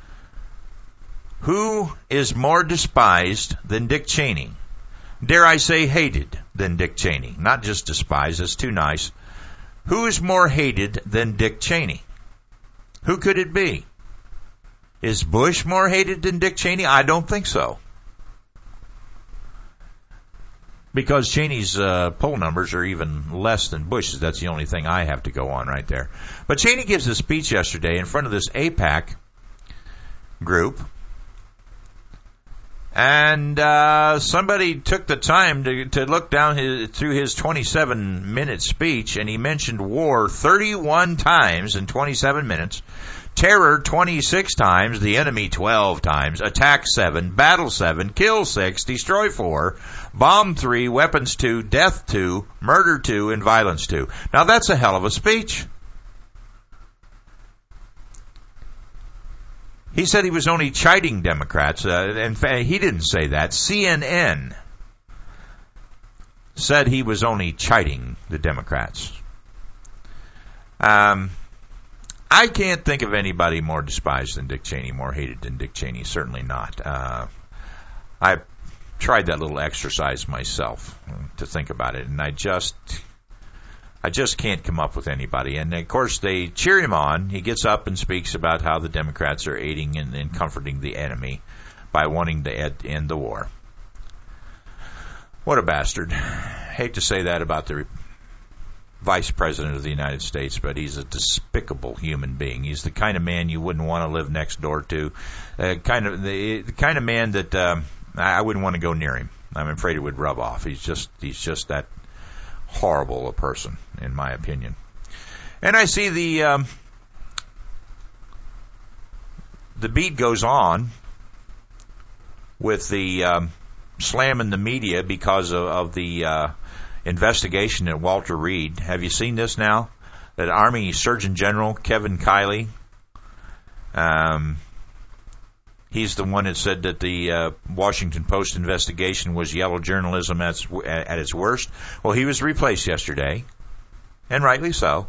who is more despised than Dick Cheney? Dare I say hated than Dick Cheney? Not just despised, that's too nice. Who is more hated than Dick Cheney? Who could it be? Is Bush more hated than Dick Cheney? I don't think so. Because Cheney's uh, poll numbers are even less than Bush's. That's the only thing I have to go on right there. But Cheney gives a speech yesterday in front of this AIPAC group. And uh, somebody took the time to, to look down his, through his twenty-seven minute speech, and he mentioned war thirty-one times in twenty-seven minutes. Terror twenty-six times, the enemy twelve times, attack seven, battle seven, kill six, destroy four, bomb three, weapons two, death two, murder two, and violence two. Now that's a hell of a speech. He said he was only chiding Democrats. Uh, in fact, he didn't say that. C N N said he was only chiding the Democrats. Um... I can't think of anybody more despised than Dick Cheney, more hated than Dick Cheney. Certainly not. Uh, I tried that little exercise myself to think about it, and I just, I just can't come up with anybody. And of course, they cheer him on. He gets up and speaks about how the Democrats are aiding and, and comforting the enemy by wanting to end, end the war. What a bastard! Hate to say that about the Vice President of the United States, but he's a despicable human being. He's the kind of man you wouldn't want to live next door to. Uh, kind of the, the kind of man that um, I wouldn't want to go near him. I'm afraid it would rub off. He's just he's just that horrible a person, in my opinion. And I see the um, the beat goes on with the um, slamming the media because of, of the uh, investigation at Walter Reed. Have you seen this now? That Army Surgeon General Kevin Kiley, um, he's the one that said that the uh, Washington Post investigation was yellow journalism at, at its worst. Well, he was replaced yesterday, and rightly so.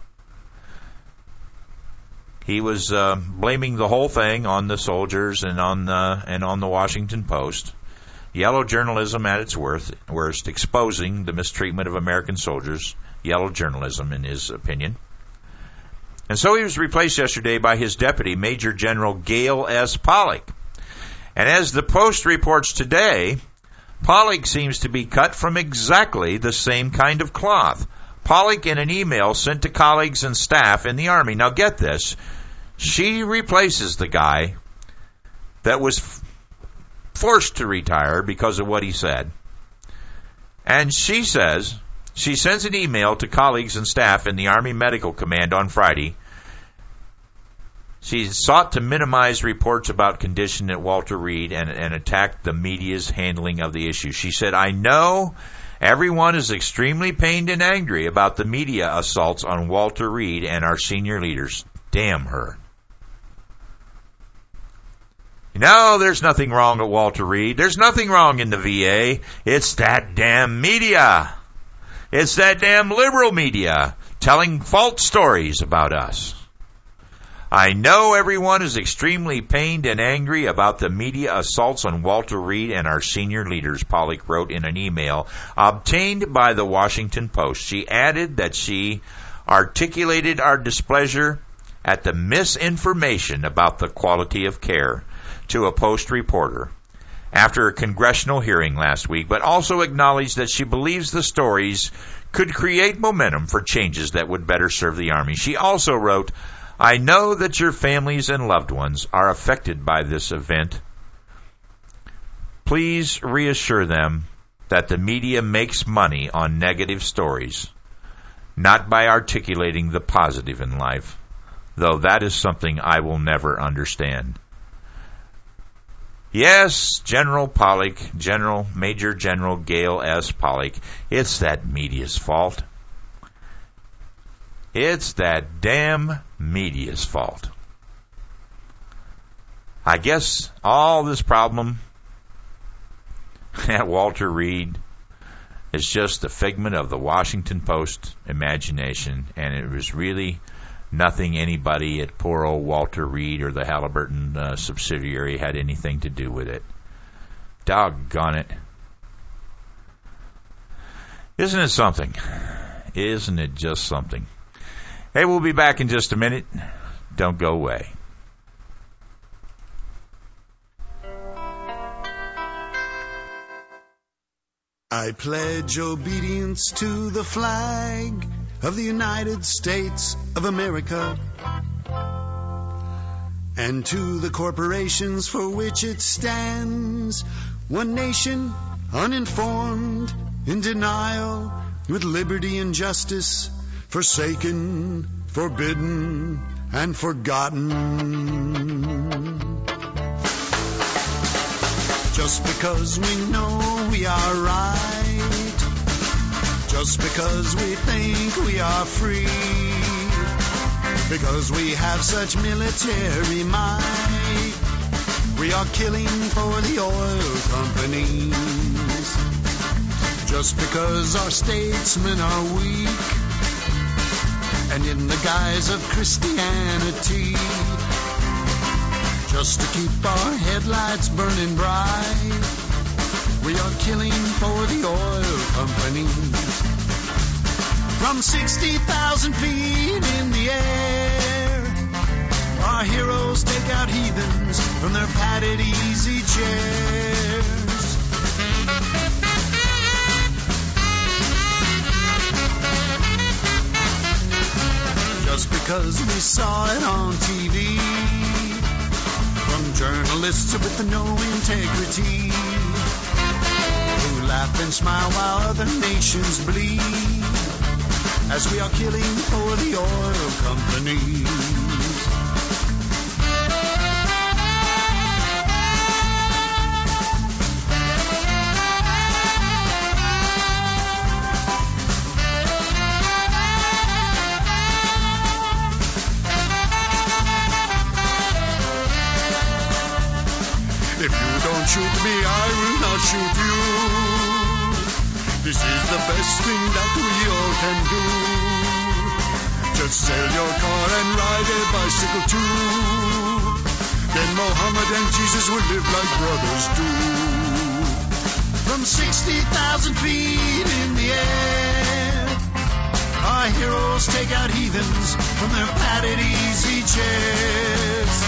He was uh, blaming the whole thing on the soldiers and on the and on the Washington Post. Yellow journalism at its worst, worst, exposing the mistreatment of American soldiers. Yellow journalism, in his opinion. And so he was replaced yesterday by his deputy, Major General Gale S. Pollock. And as the Post reports today, Pollock seems to be cut from exactly the same kind of cloth. Pollock, in an email sent to colleagues and staff in the Army. Now get this. She replaces the guy that was f- forced to retire because of what he said. And she says, she sends an email to colleagues and staff in the Army Medical Command on Friday. She sought to minimize reports about condition at Walter Reed and, and attacked the media's handling of the issue. She said, I know everyone is extremely pained and angry about the media assaults on Walter Reed and our senior leaders. Damn her. No, there's nothing wrong at Walter Reed. There's nothing wrong in the V A. It's that damn media. It's that damn liberal media telling false stories about us. I know everyone is extremely pained and angry about the media assaults on Walter Reed and our senior leaders, Pollock wrote in an email obtained by the Washington Post. She added that she articulated our displeasure at the misinformation about the quality of care to a Post reporter after a congressional hearing last week, but also acknowledged that she believes the stories could create momentum for changes that would better serve the Army. She also wrote, I know that your families and loved ones are affected by this event. Please reassure them that the media makes money on negative stories, not by articulating the positive in life, though that is something I will never understand. Yes, General Pollock, General Major General Gale S. Pollock, it's that media's fault. It's that damn media's fault. I guess all this problem at Walter Reed is just a figment of the Washington Post imagination, and it was really nothing anybody at poor old Walter Reed or the Halliburton uh, subsidiary had anything to do with it. Doggone it. Isn't it something? Isn't it just something? Hey, we'll be back in just a minute. Don't go away. I pledge obedience to the flag of the United States of America and to the corporations for which it stands, one nation, uninformed, in denial, with liberty and justice forsaken, forbidden, and forgotten. Just because we know we are right, just because we think we are free, because we have such military might, we are killing for the oil companies. Just because our statesmen are weak, and in the guise of Christianity, just to keep our headlights burning bright, We are killing for the oil companies. From sixty thousand feet in the air, our heroes take out heathens from their padded easy chairs. Just because we saw it on T V, from journalists with no integrity, who laugh and smile while other nations bleed, as we are killing for the oil companies. If you don't shoot me, I will not shoot you. This is the best thing that we all can do. Just sell your car and ride a bicycle too. Then Mohammed and Jesus will live like brothers do. From sixty thousand feet in the air, our heroes take out heathens from their padded easy chairs.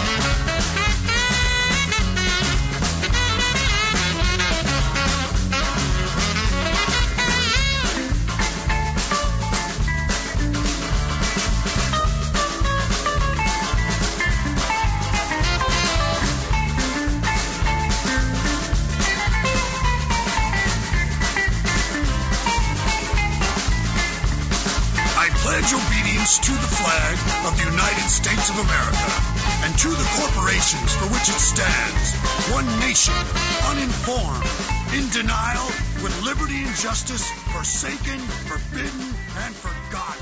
Obedience to the flag of the United States of America and to the corporations for which it stands, one nation, uninformed, in denial, with liberty and justice forsaken, forbidden, and forgotten.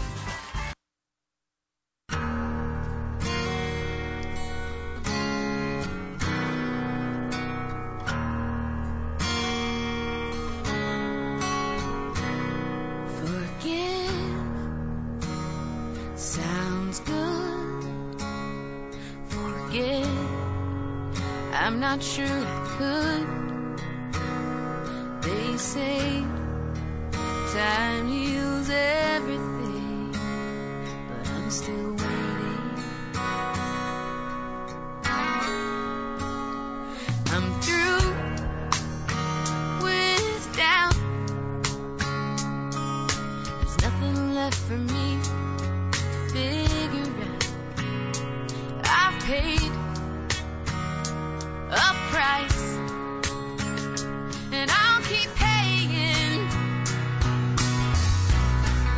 I'm not sure I could. They say time heals everything, but I'm still waiting. I'm through with doubt. There's nothing left for me to figure out. I've paid a price, and I'll keep paying.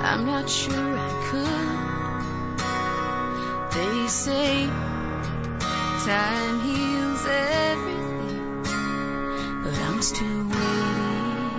I'm not sure I could. They say time heals everything, but I'm still waiting.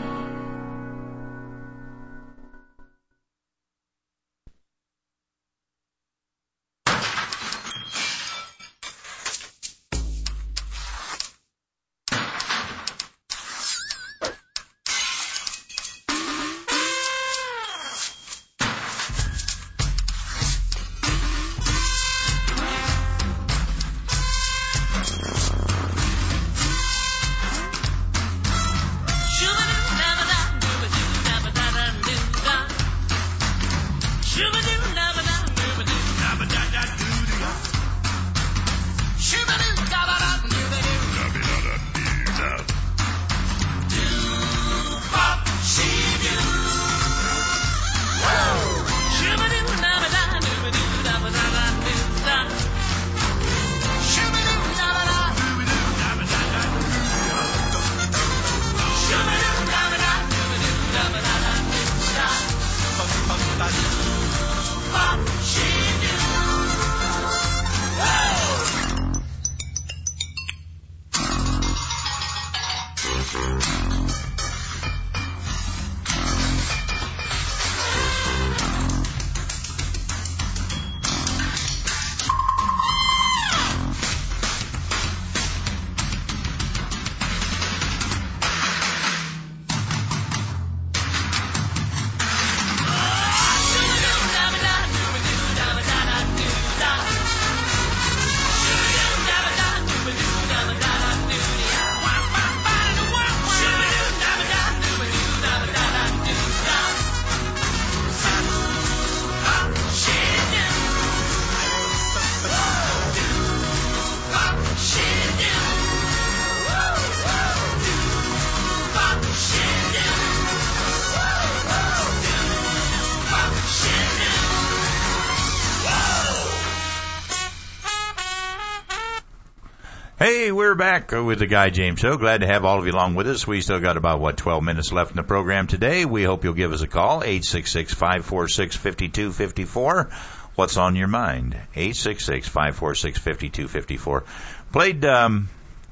Hey, we're back with the Guy James Show. Glad to have all of you along with us. We still got about, what, twelve minutes left in the program today. We hope you'll give us a call, eight six six, five four six, five two five four. What's on your mind? eight six six, five four six, five two five four. Played um,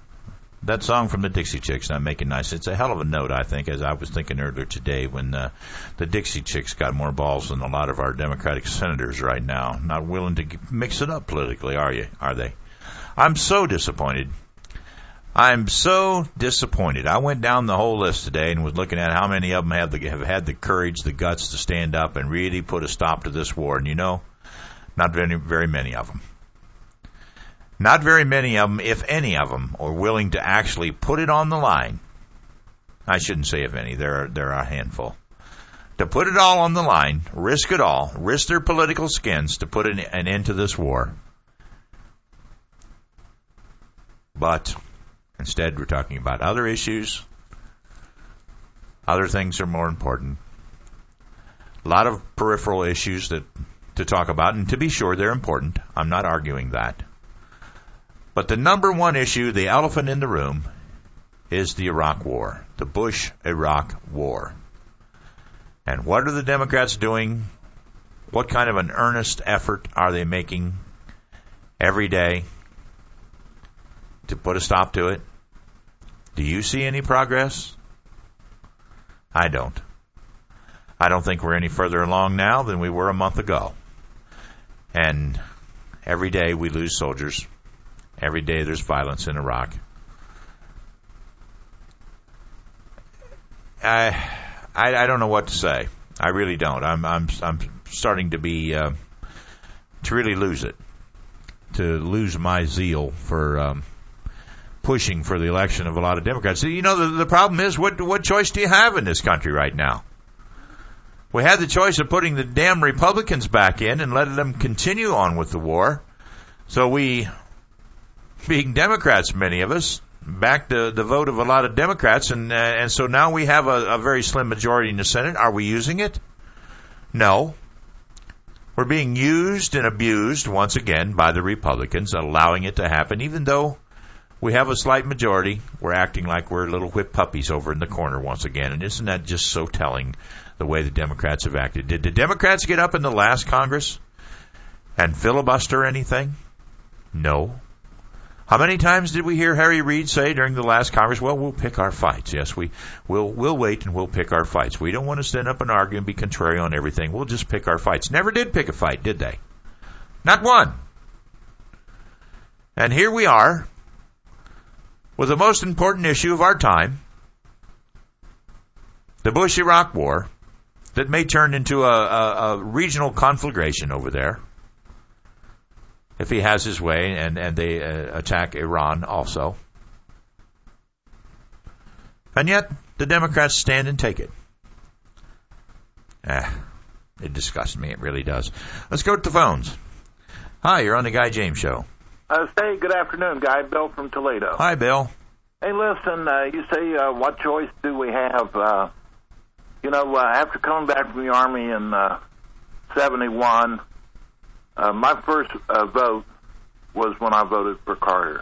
that song from the Dixie Chicks, Not Making Nice. It's a hell of a note, I think, as I was thinking earlier today when uh, the Dixie Chicks got more balls than a lot of our Democratic senators right now. Not willing to mix it up politically, are you? Are they? I'm so disappointed. I'm so disappointed. I went down the whole list today and was looking at how many of them have, the, have had the courage, the guts to stand up and really put a stop to this war. And you know, not very, very many of them. Not very many of them, if any of them, are willing to actually put it on the line. I shouldn't say if any. There are, there are a handful. To put it all on the line, risk it all, risk their political skins to put an, an end to this war. But instead, we're talking about other issues. Other things are more important. A lot of peripheral issues that to talk about, and to be sure, they're important. I'm not arguing that. But the number one issue, the elephant in the room, is the Iraq War, the Bush-Iraq War. And what are the Democrats doing? What kind of an earnest effort are they making every day to put a stop to it? Do you see any progress? I don't. I don't think we're any further along now than we were a month ago. And every day we lose soldiers. Every day there's violence in Iraq. I, I, I don't know what to say. I really don't. I'm, I'm, I'm starting to be, uh, to really lose it. To lose my zeal for, um, pushing for the election of a lot of Democrats. You know, the, the problem is, what what choice do you have in this country right now? We had the choice of putting the damn Republicans back in and letting them continue on with the war. So we, being Democrats, many of us, backed the, the vote of a lot of Democrats, and uh, and so now we have a, a very slim majority in the Senate. Are we using it? No. We're being used and abused once again by the Republicans, allowing it to happen, even though we have a slight majority. We're acting like we're little whip puppies over in the corner once again. And isn't that just so telling, the way the Democrats have acted? Did the Democrats get up in the last Congress and filibuster anything? No. How many times did we hear Harry Reid say during the last Congress, well, we'll pick our fights. Yes, we, we'll, we'll wait and we'll pick our fights. We don't want to stand up and argue and be contrary on everything. We'll just pick our fights. Never did pick a fight, did they? Not one. And here we are with the most important issue of our time, the Bush-Iraq War, that may turn into a, a, a regional conflagration over there, if he has his way, and, and they uh, attack Iran also. And yet, the Democrats stand and take it. Ah, it disgusts me. It really does. Let's go to the phones. Hi, you're on the Guy James Show. Uh, say good afternoon, Guy. Bill from Toledo. Hi, Bill. Hey, listen, uh, you say, uh, what choice do we have? Uh, you know, uh, after coming back from the Army in uh, seventy-one, Uh, my first uh, vote was when I voted for Carter.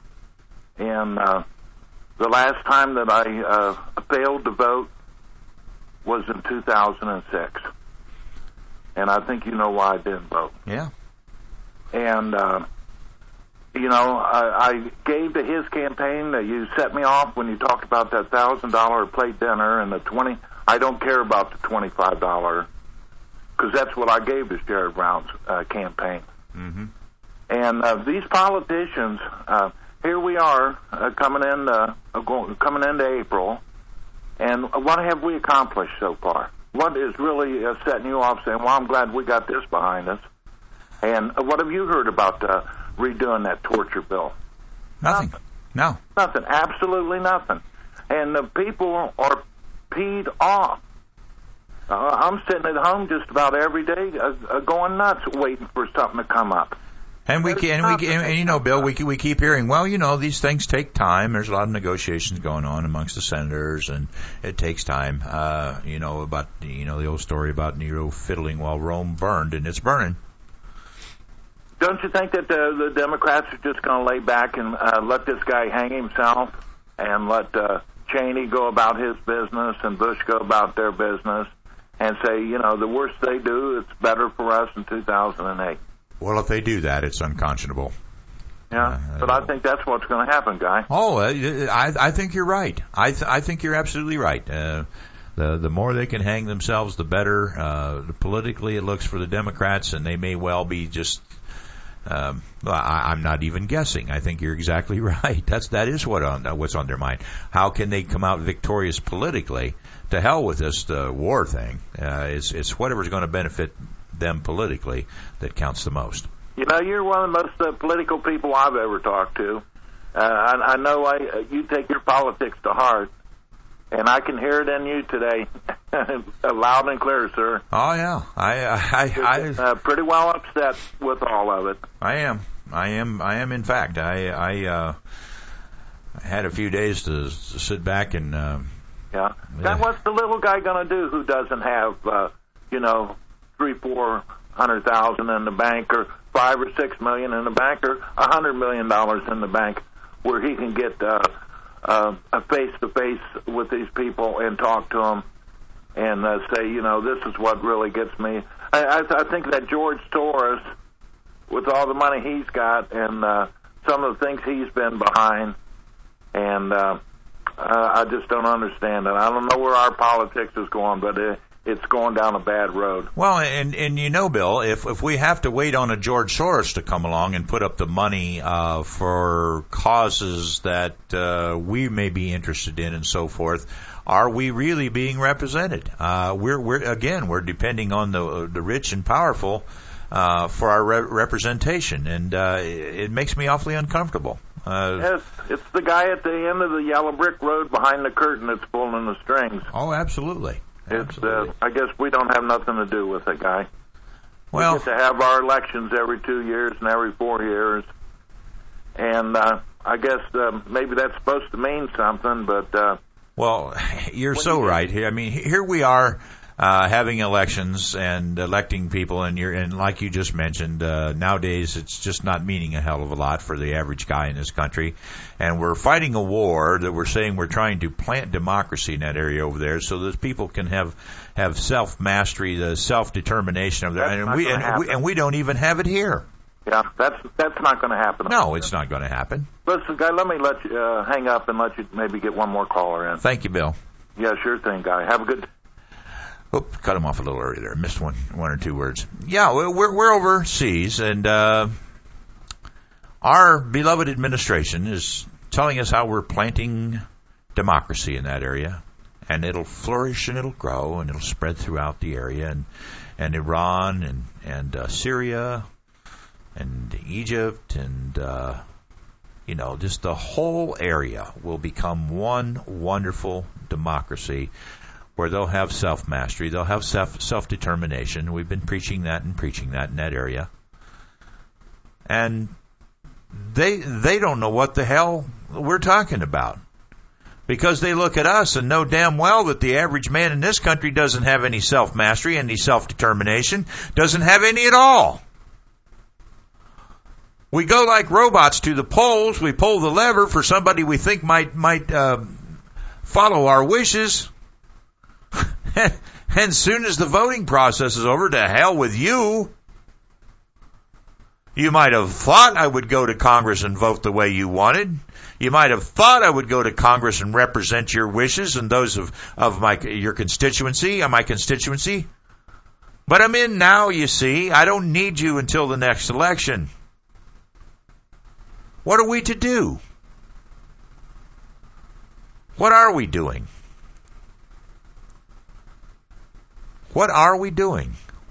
And uh, the last time that I uh, failed to vote was in two thousand six. And I think you know why I didn't vote. Yeah. And, uh, you know, I, I gave to his campaign. Uh, you set me off when you talked about that one thousand dollars plate dinner and the twenty. I don't care about the twenty-five dollars. Because that's what I gave to Sherrod Brown's uh, campaign. Mm-hmm. And uh, these politicians, uh, here we are uh, coming in, uh, going, coming into April, and what have we accomplished so far? What is really uh, setting you off saying, well, I'm glad we got this behind us? And uh, what have you heard about uh, redoing that torture bill? Nothing. Nothing. No. Nothing. Absolutely nothing. And the people are peed off. Uh, I'm sitting at home just about every day, uh, uh, going nuts, waiting for something to come up. And we can, and we and, and you know, Bill, we we keep hearing, well, you know, these things take time. There's a lot of negotiations going on amongst the senators, and it takes time. Uh, you know about you know the old story about Nero fiddling while Rome burned, and it's burning. Don't you think that the, the Democrats are just going to lay back and uh, let this guy hang himself, and let uh, Cheney go about his business and Bush go about their business? And say, you know, the worse they do, it's better for us in two thousand eight. Well, if they do that, it's unconscionable. Yeah, uh, but I think that's what's going to happen, Guy. Oh, uh, I, I think you're right. I, th- I think you're absolutely right. Uh, the the more they can hang themselves, the better. Uh, politically, it looks for the Democrats, and they may well be just. Um, I, I'm not even guessing. I think you're exactly right. That's that is what on what's on their mind. How can they come out victorious politically? To hell with this uh, war thing. Uh, it's, it's whatever's going to benefit them politically that counts the most. You know, you're one of the most uh, political people I've ever talked to. Uh, I, I know I, uh, you take your politics to heart, and I can hear it in you today, loud and clear, sir. Oh yeah, I, I, I, I uh, pretty well upset with all of it. I am, I am, I am. In fact, I, I, uh, I had a few days to, to sit back and. Uh, Yeah. Now, what's the little guy going to do who doesn't have, uh, you know, three, four hundred thousand in the bank, or five or six million in the bank, or a hundred million dollars in the bank, where he can get uh, uh, a face to face with these people and talk to them and uh, say, you know, this is what really gets me. I, I, I think that George Soros, with all the money he's got and uh, some of the things he's been behind, and uh, Uh, I just don't understand it. I don't know where our politics is going, but it, it's going down a bad road. Well, and and you know, Bill, if if we have to wait on a George Soros to come along and put up the money uh, for causes that uh, we may be interested in and so forth, are we really being represented? Uh, we're we're again we're depending on the the rich and powerful uh, for our re- representation, and uh, it, it makes me awfully uncomfortable. Uh, yes, it's the guy at the end of the yellow brick road behind the curtain that's pulling the strings. Oh, absolutely. It's. absolutely. Uh, I guess we don't have nothing to do with it, Guy. Well, we get to have our elections every two years and every four years, and uh, I guess uh, maybe that's supposed to mean something. But uh, well, you're so right. I mean, here we are. uh, having elections and electing people, and you're, and like you just mentioned, uh, nowadays it's just not meaning a hell of a lot for the average guy in this country. And we're fighting a war that we're saying we're trying to plant democracy in that area over there so that people can have, have self-mastery, the self-determination of their, and we, and we, and we don't even have it here. Yeah, that's that's not going to happen. No, it's not going to happen. Listen, guy, let me let you uh, hang up and let you maybe get one more caller in. Thank you, Bill. Yeah, sure thing, guy. Have a good. Oop, cut him off a little early there. Missed one, one or two words. Yeah, we're we're overseas, and uh, our beloved administration is telling us how we're planting democracy in that area, and it'll flourish and it'll grow and it'll spread throughout the area, and and Iran and and uh, Syria. And Egypt and, uh, you know, just the whole area will become one wonderful democracy where they'll have self-mastery, they'll have self, self-determination. We've been preaching that and preaching that in that area. And they they don't know what the hell we're talking about, because they look at us and know damn well that the average man in this country doesn't have any self-mastery, any self-determination, doesn't have any at all. We go like robots to the polls. We pull the lever for somebody we think might might uh, follow our wishes. And soon as the voting process is over, to hell with you. You might have thought I would go to Congress and vote the way you wanted. You might have thought I would go to Congress and represent your wishes and those of, of my your constituency, uh, my constituency. But I'm in now, you see. I don't need you until the next election. What are we to do? What are we doing? What are we doing?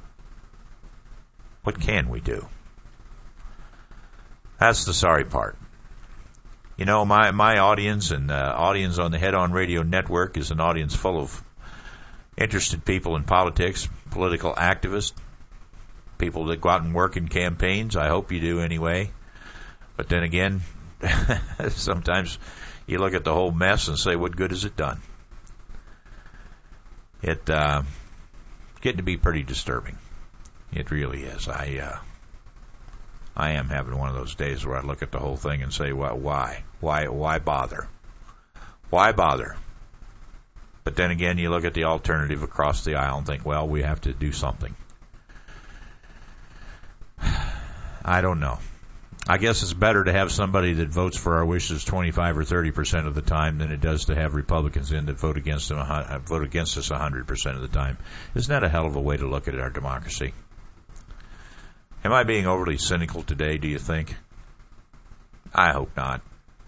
What can we do? That's the sorry part. You know, my, my audience and uh, audience on the Head On Radio Network is an audience full of interested people in politics, political activists, people that go out and work in campaigns. I hope you do anyway. But then again, sometimes you look at the whole mess and say, what good has it done? It uh, getting to be pretty disturbing. It really is. I uh, I am having one of those days where I look at the whole thing and say, well, why? Why why bother? Why bother? But then again, you look at the alternative across the aisle and think, well, we have to do something. I don't know. I guess it's better to have somebody that votes for our wishes twenty-five or thirty percent of the time than it does to have Republicans in that vote against them, vote against us one hundred percent of the time. Isn't that a hell of a way to look at our democracy? Am I being overly cynical today, do you think? I hope not.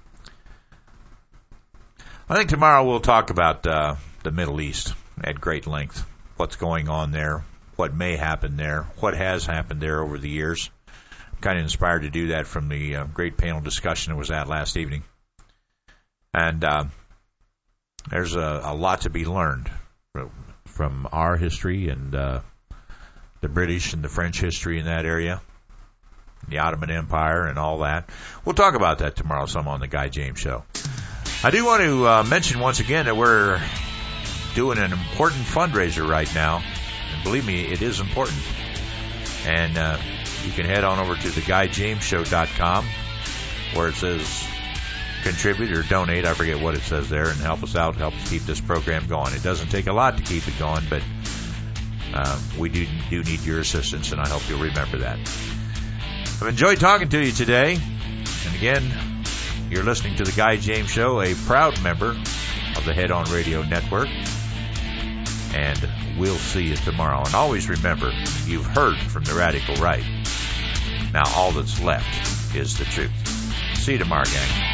I think tomorrow we'll talk about uh, the Middle East at great length. What's going on there, what may happen there, what has happened there over the years. Kind of inspired to do that from the uh, great panel discussion that was at last evening. And uh, there's a, a lot to be learned from our history and uh, the British and the French history in that area, the Ottoman Empire and all that. We'll talk about that tomorrow some on the Guy James Show. I do want to uh, mention once again that we're doing an important fundraiser right now. And believe me, it is important. And uh, you can head on over to the guy james show dot com where it says contribute or donate. I forget what it says there, and help us out, help us keep this program going. It doesn't take a lot to keep it going, but uh, we do, do need your assistance, and I hope you'll remember that. I've enjoyed talking to you today. And again, you're listening to the Guy James Show, a proud member of the Head On Radio Network. And we'll see you tomorrow. And always remember, you've heard from the radical right. Now all that's left is the truth. See you tomorrow, gang.